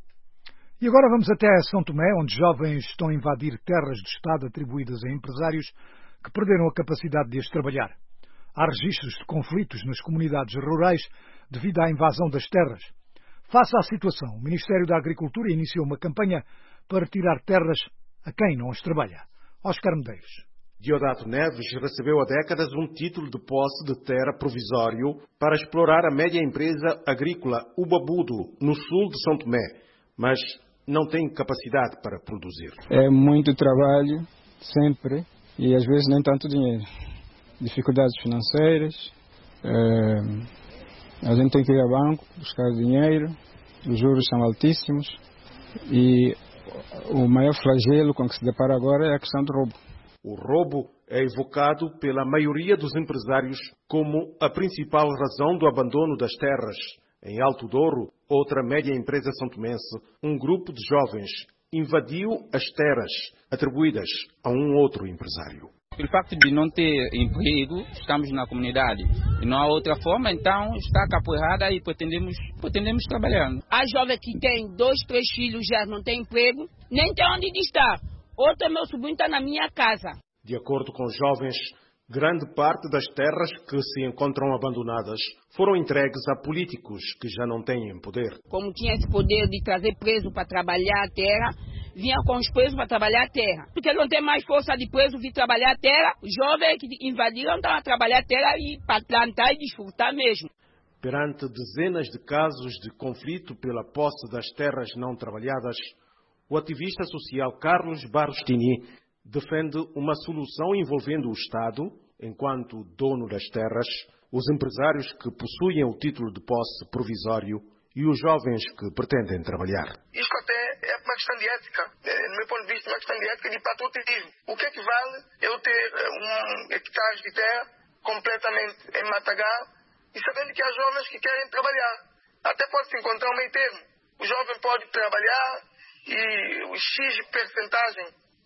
E agora vamos até São Tomé, onde jovens estão a invadir terras do Estado atribuídas a empresários que perderam a capacidade de as trabalhar. Há registros de conflitos nas comunidades rurais devido à invasão das terras. Face à situação, o Ministério da Agricultura iniciou uma campanha para tirar terras a quem não as trabalha. Oscar Medeiros. Diodato Neves recebeu há décadas um título de posse de terra provisório para explorar a média empresa agrícola Ubabudo, no sul de São Tomé, mas não tem capacidade para produzir. É muito trabalho, sempre, e às vezes nem tanto dinheiro. Dificuldades financeiras, é, a gente tem que ir ao banco, buscar dinheiro, os juros são altíssimos e o maior flagelo com que se depara agora é a questão do roubo. O roubo é evocado pela maioria dos empresários como a principal razão do abandono das terras. Em Alto Douro, outra média empresa santomense, um grupo de jovens invadiu as terras atribuídas a um outro empresário. Pelo facto de não ter emprego, estamos na comunidade e não há outra forma, então está capoeirada e pretendemos, pretendemos trabalhar. A jovem que tem dois, três filhos já não tem emprego, nem tem onde estar. Outro meu sobrinho está na minha casa. De acordo com os jovens, grande parte das terras que se encontram abandonadas foram entregues a políticos que já não têm poder. Como tinha esse poder de trazer preso para trabalhar a terra, vinha com os presos para trabalhar a terra. Porque não tem mais força de preso vir trabalhar a terra, os jovens que invadiram estão a trabalhar a terra e para plantar e desfrutar mesmo. Perante dezenas de casos de conflito pela posse das terras não trabalhadas, o ativista social Carlos Barrostini defende uma solução envolvendo o Estado, enquanto dono das terras, os empresários que possuem o título de posse provisório e os jovens que pretendem trabalhar. Isto até é uma questão de ética. No meu ponto de vista, é uma questão de ética e de patriotismo. O que é que vale eu ter um hectare de terra completamente em matagal e sabendo que há jovens que querem trabalhar? Até pode-se encontrar um meio termo. O jovem pode trabalhar e o X percentagem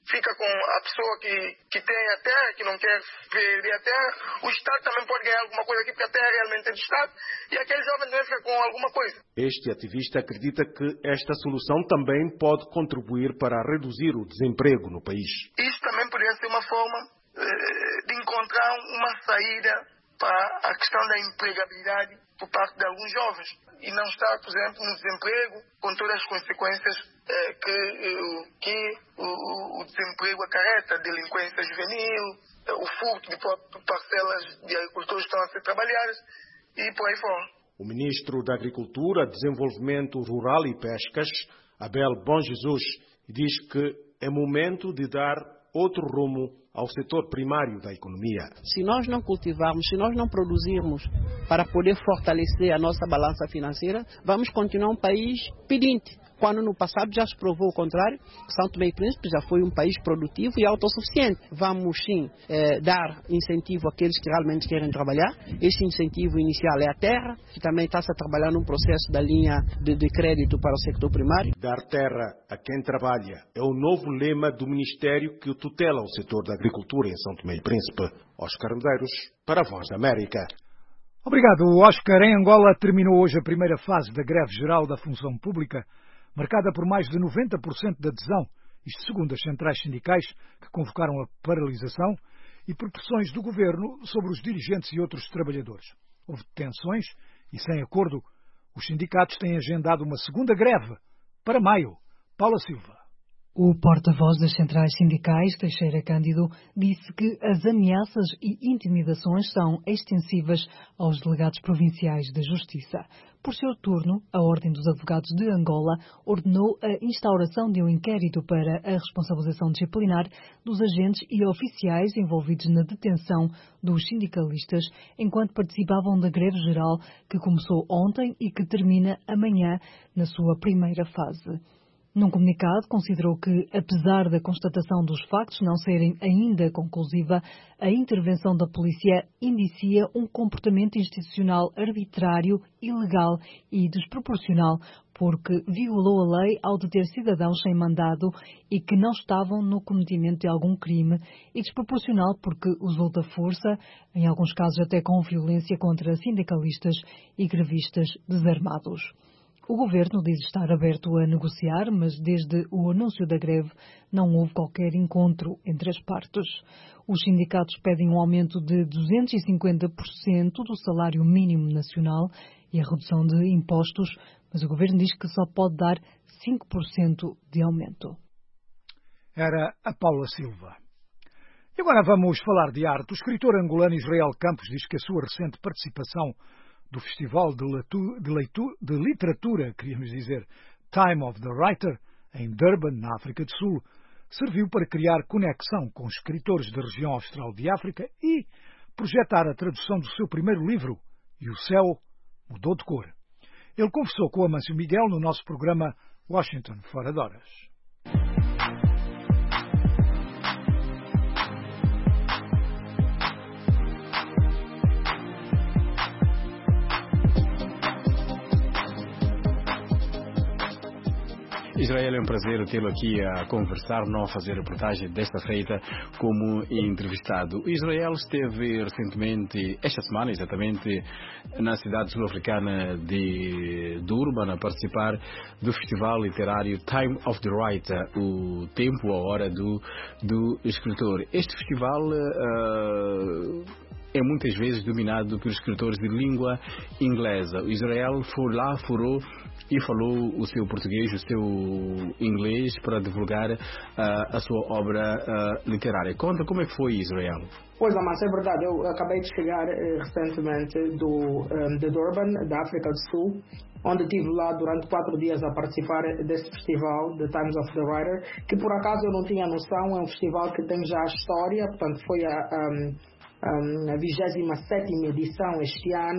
fica com a pessoa que, que tem a terra, que não quer perder a terra. O Estado também pode ganhar alguma coisa aqui, porque a terra realmente é do Estado, e aquele jovem também fica com alguma coisa. Este ativista acredita que esta solução também pode contribuir para reduzir o desemprego no país. Isso também poderia ser uma forma eh, de encontrar uma saída para a questão da empregabilidade por parte de alguns jovens. E não estar, por exemplo, no desemprego, com todas as consequências eh, que, eh, que o, o desemprego acarreta, a delinquência juvenil, eh, o furto de parcelas de agricultores que estão a ser trabalhadas e por aí fora. O ministro da Agricultura, Desenvolvimento Rural e Pescas, Abel Bom Jesus, diz que é momento de dar outro rumo ao setor primário da economia. Se nós não cultivarmos, se nós não produzirmos para poder fortalecer a nossa balança financeira, vamos continuar um país pedinte. Quando no passado já se provou o contrário, São Tomé e Príncipe já foi um país produtivo e autossuficiente. Vamos sim eh, dar incentivo àqueles que realmente querem trabalhar. Esse incentivo inicial é a terra, que também está-se a trabalhar num processo da linha de, de crédito para o sector primário. Dar terra a quem trabalha é o novo lema do Ministério que tutela o setor da agricultura em São Tomé e Príncipe. Oscar Medeiros, para a Voz da América. Obrigado, Oscar. Em Angola terminou hoje a primeira fase da greve geral da função pública, marcada por mais de noventa por cento de adesão, isto segundo as centrais sindicais que convocaram a paralisação, e por pressões do governo sobre os dirigentes e outros trabalhadores. Houve tensões e, sem acordo, os sindicatos têm agendado uma segunda greve para maio. Paula Silva. O porta-voz das centrais sindicais, Teixeira Cândido, disse que as ameaças e intimidações são extensivas aos delegados provinciais da Justiça. Por seu turno, a Ordem dos Advogados de Angola ordenou a instauração de um inquérito para a responsabilização disciplinar dos agentes e oficiais envolvidos na detenção dos sindicalistas enquanto participavam da greve geral que começou ontem e que termina amanhã na sua primeira fase. Num comunicado, considerou que, apesar da constatação dos factos não serem ainda conclusiva, a intervenção da polícia indicia um comportamento institucional arbitrário, ilegal e desproporcional, porque violou a lei ao deter cidadãos sem mandado e que não estavam no cometimento de algum crime, e desproporcional porque usou da força, em alguns casos até com violência contra sindicalistas e grevistas desarmados. O governo diz estar aberto a negociar, mas desde o anúncio da greve não houve qualquer encontro entre as partes. Os sindicatos pedem um aumento de duzentos e cinquenta por cento do salário mínimo nacional e a redução de impostos, mas o governo diz que só pode dar cinco por cento de aumento. Era a Paula Silva. E agora vamos falar de arte. O escritor angolano Israel Campos diz que a sua recente participação do Festival de, Latu, de, Leitu, de Literatura, queríamos dizer, Time of the Writer, em Durban, na África do Sul, serviu para criar conexão com escritores da região austral de África e projetar a tradução do seu primeiro livro, E o Céu Mudou de Cor. Ele conversou com Amâncio Miguel no nosso programa Washington Fora de Horas. Israel, é um prazer tê-lo aqui a conversar, não a fazer reportagem desta feita como entrevistado. Israel esteve recentemente, esta semana exatamente, na cidade sul-africana de Durban, a participar do festival literário Time of the Writer, o tempo, a hora do, do escritor. Este festival uh, é muitas vezes dominado por escritores de língua inglesa. O Israel foi lá, furou e falou o seu português, o seu inglês para divulgar uh, a sua obra uh, literária. Conta como é que foi, Israel? Pois, Amâncio, é verdade. Eu acabei de chegar eh, recentemente do, um, de Durban, da África do Sul, onde estive lá durante quatro dias a participar desse festival, The Times of the Writer, que por acaso eu não tinha noção. É um festival que tem já história, portanto foi a... Um, a vigésima sétima edição este ano,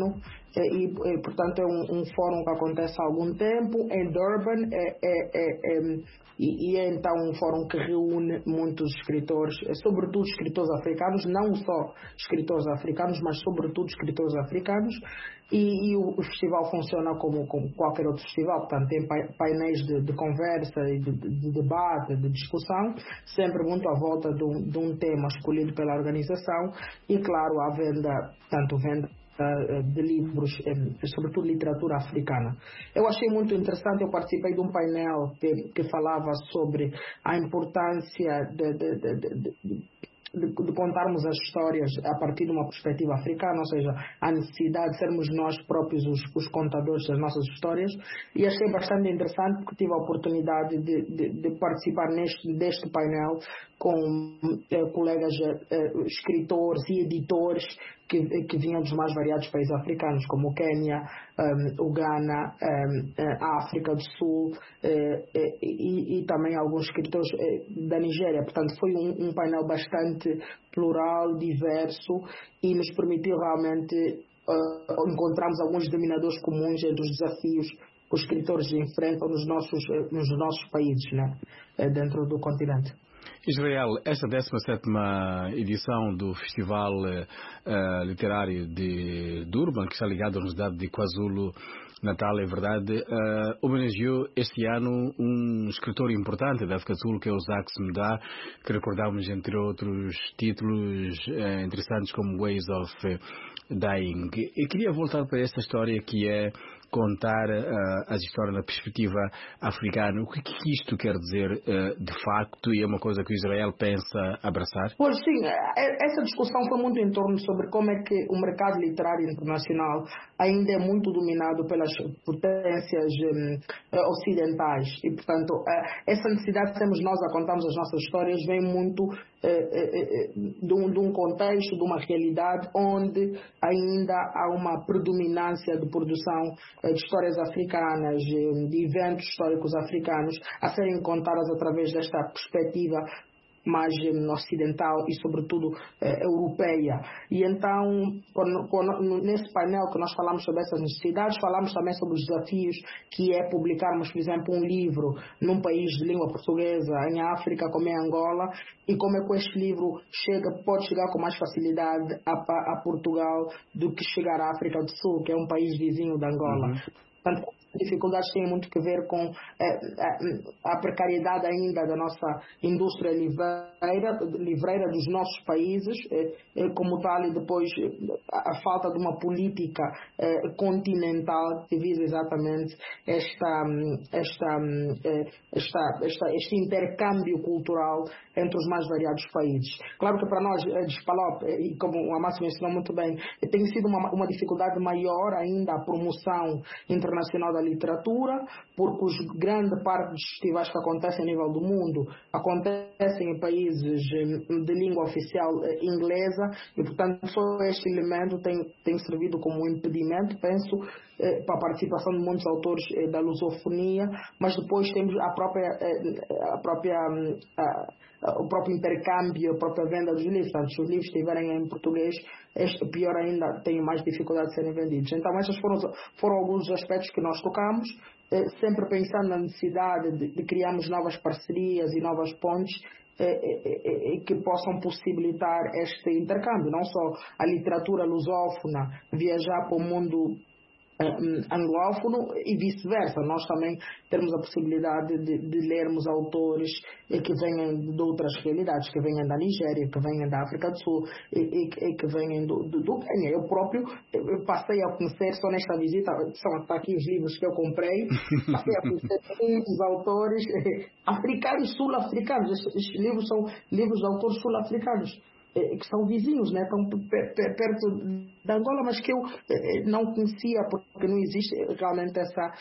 E, e portanto, é um, um fórum que acontece há algum tempo em Durban. É, é, é, é, e, e é então um fórum que reúne muitos escritores, sobretudo escritores africanos, não só escritores africanos, mas sobretudo escritores africanos. E, e o, o festival funciona como, como qualquer outro festival, portanto tem painéis de, de conversa, de, de, de debate, de discussão, sempre muito à volta de um, de um tema escolhido pela organização e, claro, a venda, tanto venda de livros, sobretudo literatura africana. Eu achei muito interessante, eu participei de um painel que, que falava sobre a importância de, de, de, de, de De, de contarmos as histórias a partir de uma perspectiva africana, ou seja, a necessidade de sermos nós próprios os, os contadores das nossas histórias, e achei bastante interessante porque tive a oportunidade de, de, de participar neste, deste painel com eh, colegas eh, escritores e editores que, que vinham dos mais variados países africanos, como o Quênia, um, o Ghana, um, a África do Sul eh, eh, e, e também alguns escritores eh, da Nigéria. Portanto, foi um, um painel bastante plural, diverso e nos permitiu realmente uh, encontrarmos alguns denominadores comuns entre os desafios que os escritores enfrentam nos nossos, nos nossos países, né, dentro do continente. Israel, esta décima sétima edição do Festival uh, Literário de Durban, que está ligado à Universidade de KwaZulu-Natal, é verdade, uh, homenageou este ano um escritor importante da África do Sul, que é o Jacques Mda, que recordamos entre outros títulos uh, interessantes como Ways of Dying. Eu queria voltar para esta história que é contar uh, as histórias na perspectiva africana. O que, que isto quer dizer uh, de facto, e é uma coisa que o Israel pensa abraçar? Pois sim, essa discussão foi muito em torno sobre como é que o mercado literário internacional ainda é muito dominado pelas potências um, ocidentais e, portanto, uh, essa necessidade de sermos nós a contarmos as nossas histórias vem muito uh, uh, de, um, de um contexto, de uma realidade onde ainda há uma predominância de produção de histórias africanas, de eventos históricos africanos a serem contadas através desta perspectiva mais ocidental e sobretudo eh, europeia. E então, quando, quando, nesse painel que nós falamos sobre essas necessidades, falamos também sobre os desafios que é publicarmos, por exemplo, um livro num país de língua portuguesa, em África, como é Angola, e como é que este livro chega, pode chegar com mais facilidade a, a Portugal do que chegar à África do Sul, que é um país vizinho de Angola. Uhum. Portanto, dificuldades têm muito a ver com eh, a precariedade ainda da nossa indústria livreira, livreira dos nossos países, eh, como tal, e depois a, a falta de uma política eh, continental que visa exatamente esta, esta, esta, esta, este intercâmbio cultural entre os mais variados países. Claro que para nós, de Spalop, e como o Amácio mencionou muito bem, tem sido uma, uma dificuldade maior ainda a promoção internacional da literatura, porque os grande parte dos festivais que acontecem a nível do mundo acontecem em países de língua oficial inglesa e, portanto, só este elemento tem, tem servido como um impedimento, penso, eh, para a participação de muitos autores eh, da lusofonia, mas depois temos a própria, eh, a própria a, o próprio intercâmbio, a própria venda dos livros. Portanto, se os livros estiverem em português, este, pior ainda, tem mais dificuldade de serem vendidos. Então, estes foram, foram alguns dos aspectos que nós tocamos, eh, sempre pensando na necessidade de, de criarmos novas parcerias e novas pontes eh, eh, eh, que possam possibilitar este intercâmbio. Não só a literatura lusófona viajar para o mundo anglófono e vice-versa. Nós também temos a possibilidade de, de lermos autores que venham de outras realidades, que venham da Nigéria, que venham da África do Sul e, e, e que venham do, do, do Quênia. Eu próprio eu passei a conhecer, só nesta visita, são tá aqui os livros que eu comprei, passei a conhecer muitos autores africanos, sul-africanos. Estes livros são livros de autores sul-africanos, que são vizinhos, né? Estão perto da Angola, mas que eu não conhecia, porque não existe realmente essa,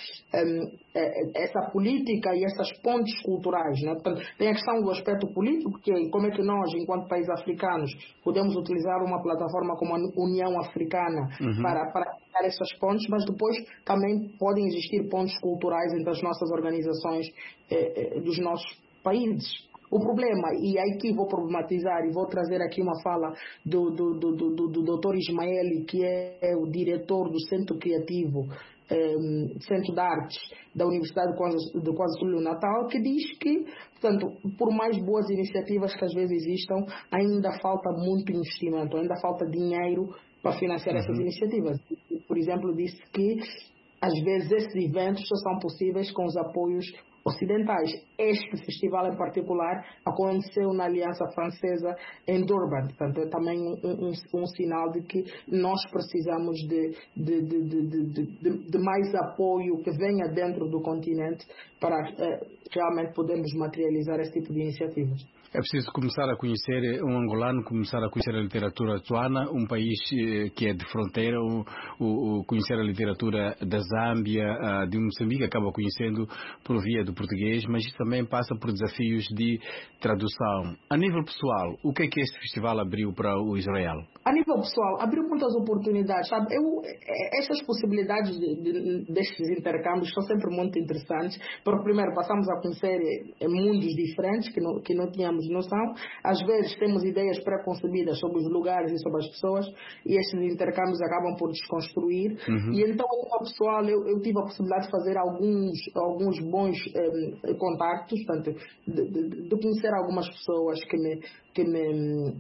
essa política e essas pontes culturais, né? Portanto, tem a questão do aspecto político, que é como é que nós, enquanto países africanos, podemos utilizar uma plataforma como a União Africana uhum. para, para criar essas pontes, mas depois também podem existir pontes culturais entre as nossas organizações eh, dos nossos países. O problema, e aqui vou problematizar e vou trazer aqui uma fala do, do, do, do, do, do doutor Ismaeli, que é o diretor do Centro Criativo, um, Centro de Artes da Universidade de KwaZulu-Natal, que diz que, portanto, por mais boas iniciativas que às vezes existam, ainda falta muito investimento, ainda falta dinheiro para financiar uhum. essas iniciativas. Por exemplo, disse que às vezes esses eventos só são possíveis com os apoios ocidentais. Este festival em particular aconteceu na Aliança Francesa em Durban. Portanto, é também um, um, um sinal de que nós precisamos de, de, de, de, de, de mais apoio que venha dentro do continente para eh, realmente podermos materializar esse tipo de iniciativas. É preciso começar a conhecer um angolano, começar a conhecer a literatura tuana, um país que é de fronteira, o, o, o conhecer a literatura da Zâmbia, de Moçambique, acaba conhecendo por via do português, mas isso também passa por desafios de tradução. A nível pessoal, o que é que este festival abriu para o Israel? A nível pessoal, abriu muitas oportunidades, sabe? Eu, estas possibilidades de, de, destes intercâmbios são sempre muito interessantes, porque primeiro passamos a conhecer mundos diferentes que não, que não tínhamos noção. Às vezes temos ideias pré-concebidas sobre os lugares e sobre as pessoas, e estes intercâmbios acabam por desconstruir. Uhum. E então, a pessoal, eu, eu tive a possibilidade de fazer alguns, alguns bons eh, contactos, portanto, de, de, de conhecer algumas pessoas que me que, me,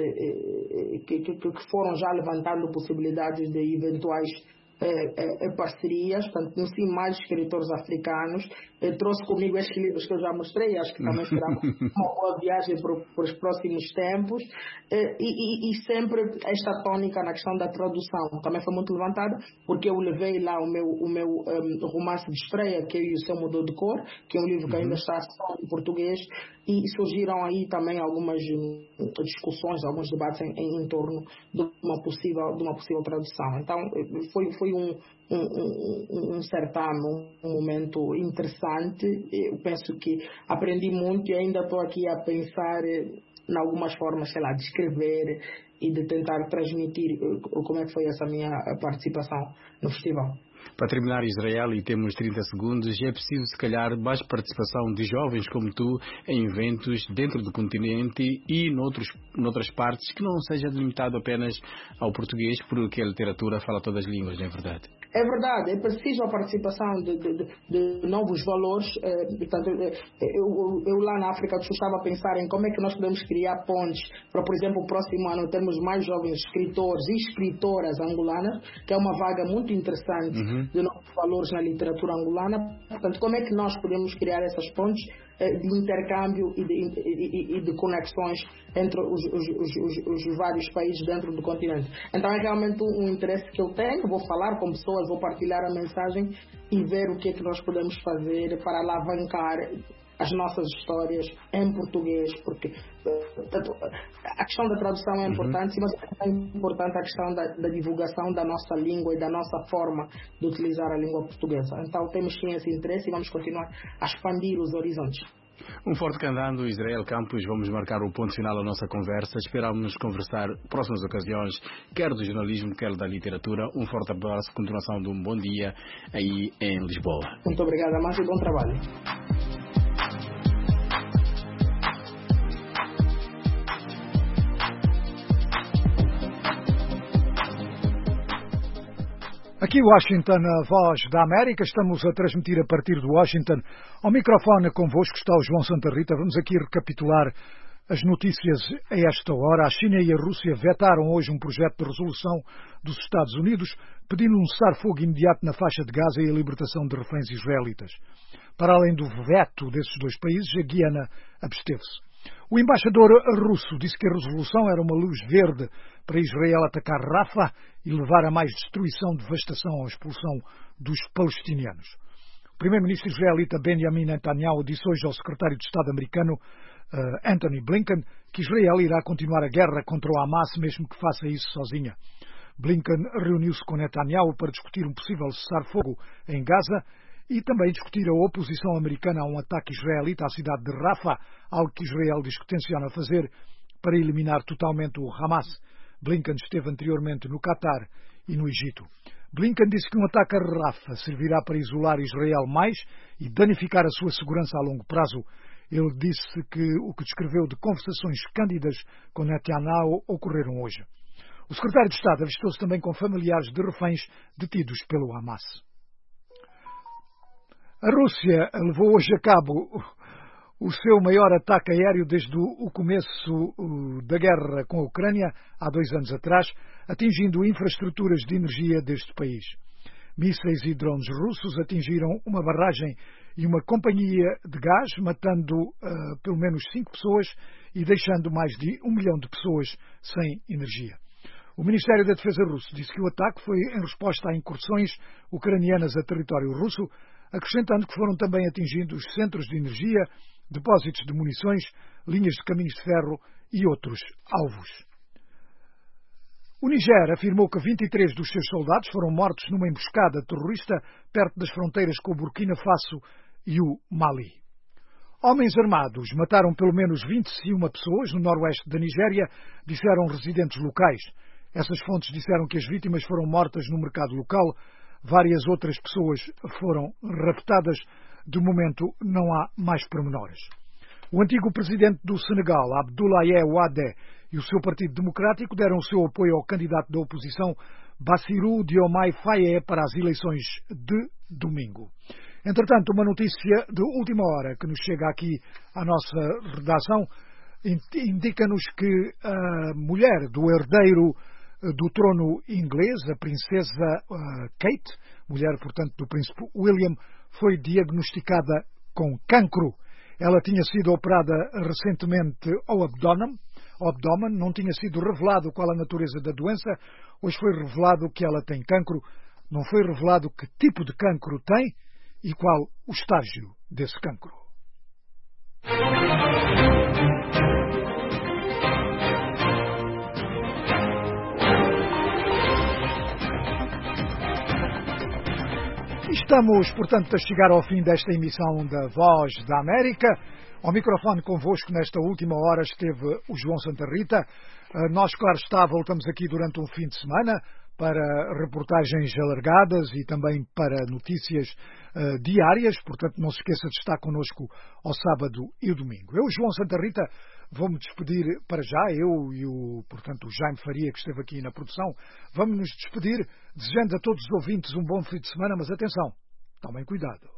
eh, que, que, que foram já levantando possibilidades de eventuais eh, eh, parcerias, portanto, conheci mais escritores africanos. Eu trouxe comigo estes livros que eu já mostrei, acho que também será uma boa viagem para, para os próximos tempos, e, e, e sempre esta tônica na questão da tradução também foi muito levantada, porque eu levei lá o meu, o meu um, romance de estreia, que é O Seu Mudou de Cor, que é um livro que ainda está só em português, e surgiram aí também algumas discussões, alguns debates em, em, em torno de uma possível, de uma possível tradução. Então foi, foi um, um, um, um certame, um momento interessante. Eu penso que aprendi muito e ainda estou aqui a pensar em algumas formas, sei lá, de escrever e de tentar transmitir como é que foi essa minha participação no festival. Para terminar, Israel, e temos trinta segundos, é preciso, se calhar, mais participação de jovens como tu em eventos dentro do continente e noutros, noutras partes, que não seja limitado apenas ao português, porque a literatura fala todas as línguas, não é verdade? É verdade, é preciso a participação de, de, de novos valores. Eh, portanto, eu, eu lá na África do Sul estava a pensar em como é que nós podemos criar pontes para, por exemplo, o próximo ano termos mais jovens escritores e escritoras angolanas, que é uma vaga muito interessante uhum. de novos valores na literatura angolana. Portanto, como é que nós podemos criar essas pontes de intercâmbio e de, e, e de conexões entre os, os, os, os vários países dentro do continente. Então é realmente um, um interesse que eu tenho, vou falar com pessoas, vou partilhar a mensagem e ver o que é que nós podemos fazer para alavancar as nossas histórias em português, porque a questão da tradução é importante, uhum. mas é importante a questão da, da divulgação da nossa língua e da nossa forma de utilizar a língua portuguesa. Então temos sim esse interesse e vamos continuar a expandir os horizontes. Um forte candando, Israel Campos. Vamos marcar o ponto final da nossa conversa. Esperamos conversar em próximas ocasiões, quer do jornalismo, quer da literatura. Um forte abraço, continuação de um bom dia aí em Lisboa. Muito obrigada, Márcio, e bom trabalho. Aqui Washington, a Voz da América, estamos a transmitir a partir de Washington. Ao microfone convosco está o João Santa Rita. Vamos aqui recapitular as notícias a esta hora. A China e a Rússia vetaram hoje um projeto de resolução dos Estados Unidos pedindo um cessar-fogo imediato na faixa de Gaza e a libertação de reféns israelitas. Para além do veto desses dois países, a Guiana absteve-se. O embaixador russo disse que a resolução era uma luz verde para Israel atacar Rafah e levar a mais destruição, devastação ou expulsão dos palestinianos. O primeiro-ministro israelita Benjamin Netanyahu disse hoje ao secretário de Estado americano uh, Anthony Blinken que Israel irá continuar a guerra contra o Hamas mesmo que faça isso sozinha. Blinken reuniu-se com Netanyahu para discutir um possível cessar-fogo em Gaza e também discutir a oposição americana a um ataque israelita à cidade de Rafah, algo que Israel diz que tenciona fazer para eliminar totalmente o Hamas. Blinken esteve anteriormente no Catar e no Egito. Blinken disse que um ataque a Rafah servirá para isolar Israel mais e danificar a sua segurança a longo prazo. Ele disse que o que descreveu de conversações cândidas com Netanyahu ocorreram hoje. O secretário de Estado avistou-se também com familiares de reféns detidos pelo Hamas. A Rússia levou hoje a cabo o seu maior ataque aéreo desde o começo da guerra com a Ucrânia, há dois anos atrás, atingindo infraestruturas de energia deste país. Mísseis e drones russos atingiram uma barragem e uma companhia de gás, matando uh, pelo menos cinco pessoas e deixando mais de um milhão de pessoas sem energia. O Ministério da Defesa russo disse que o ataque foi em resposta a incursões ucranianas a território russo, acrescentando que foram também atingidos centros de energia, depósitos de munições, linhas de caminhos de ferro e outros alvos. O Niger afirmou que vinte e três dos seus soldados foram mortos numa emboscada terrorista perto das fronteiras com o Burkina Faso e o Mali. Homens armados mataram pelo menos vinte e uma pessoas no noroeste da Nigéria, disseram residentes locais. Essas fontes disseram que as vítimas foram mortas no mercado local. Várias outras pessoas foram raptadas. De momento, não há mais pormenores. O antigo presidente do Senegal, Abdoulaye Wade, e o seu Partido Democrático deram o seu apoio ao candidato da oposição, Bassirou Diomaye Faye, para as eleições de domingo. Entretanto, uma notícia de última hora que nos chega aqui à nossa redação indica-nos que a mulher do herdeiro do trono inglês, a princesa Kate, mulher, portanto, do príncipe William, foi diagnosticada com cancro. Ela tinha sido operada recentemente ao abdômen, ao abdômen, não tinha sido revelado qual a natureza da doença. Hoje foi revelado que ela tem cancro. Não foi revelado que tipo de cancro tem e qual o estágio desse cancro. Estamos, portanto, a chegar ao fim desta emissão da Voz da América. Ao microfone convosco nesta última hora esteve o João Santa Rita. Nós, claro está, voltamos aqui durante um fim de semana para reportagens alargadas e também para notícias uh, diárias. Portanto, não se esqueça de estar connosco ao sábado e o domingo. Eu, João Santa Rita, vou-me despedir para já, eu e o, portanto, o Jaime Faria, que esteve aqui na produção. Vamos nos despedir, desejando a todos os ouvintes um bom fim de semana, mas atenção, tomem cuidado.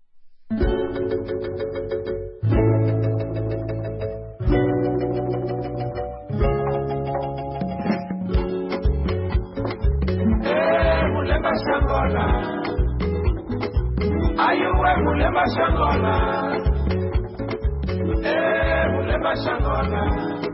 Shangola, ayuwe mulema Shangola, eh mulema Shangola,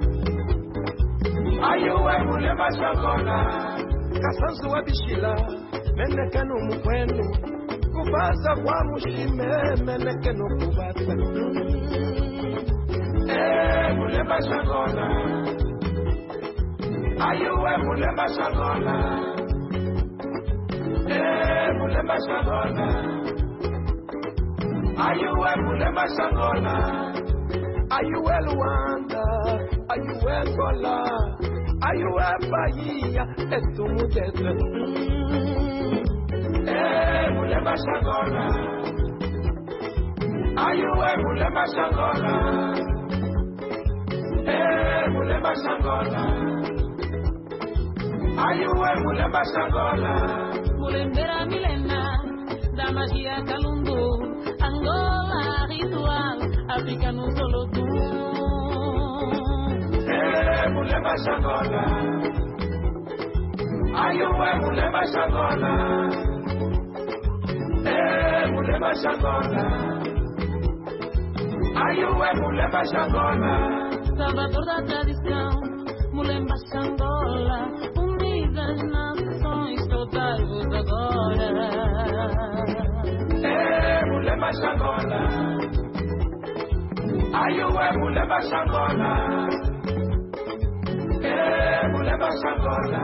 ayuwe mulema Shangola, kasanzu wabishila, menekenu mukwenu, kubaza kwa mushime, menekenu kubata, eh mulema Shangola, ayuwe mulema Shangola. Eh, mulema Shangola, ayuwe mulema Shangola, ayuwe Luanda, ayuwe Angola, ayuwe Bahia, etumutete. Eh, mulema Shangola, ayuwe mulema Shangola, eh, mulema Shangola, ayuwe mulema Shangola. Mulembera milena da magia Kalungu, Angola ritual, África no solo tú. Eh, mulema Shangola, ayuwe mulema Shangola, eh, mulema Shangola, ayuwe mulema Shangola. Salvador da tradição, Mulemba Shangola, unidas nações, totai-vos agora. Eh, mulema Shangola, ayuwe mulema Shangola, eh, mulema Shangola,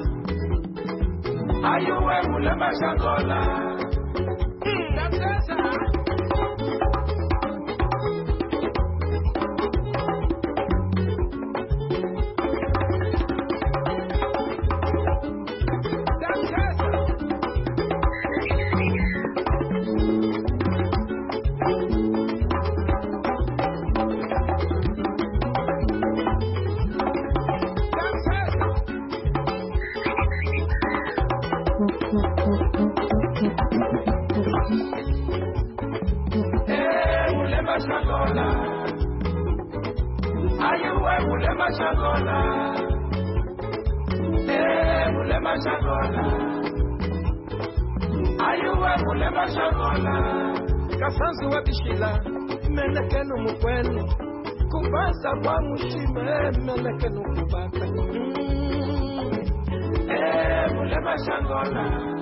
ayuwe mulema Shangola. Shangola. Ayuwe Mulema Shangola. Eh, Mulema Shangola. Ayuwe Mulema Shangola. Kasanzu wa Bishila, menekenu mukwenu. Kubasa kwa mushime, menekenu kubata. Mm. Eh, Mulema Shangola.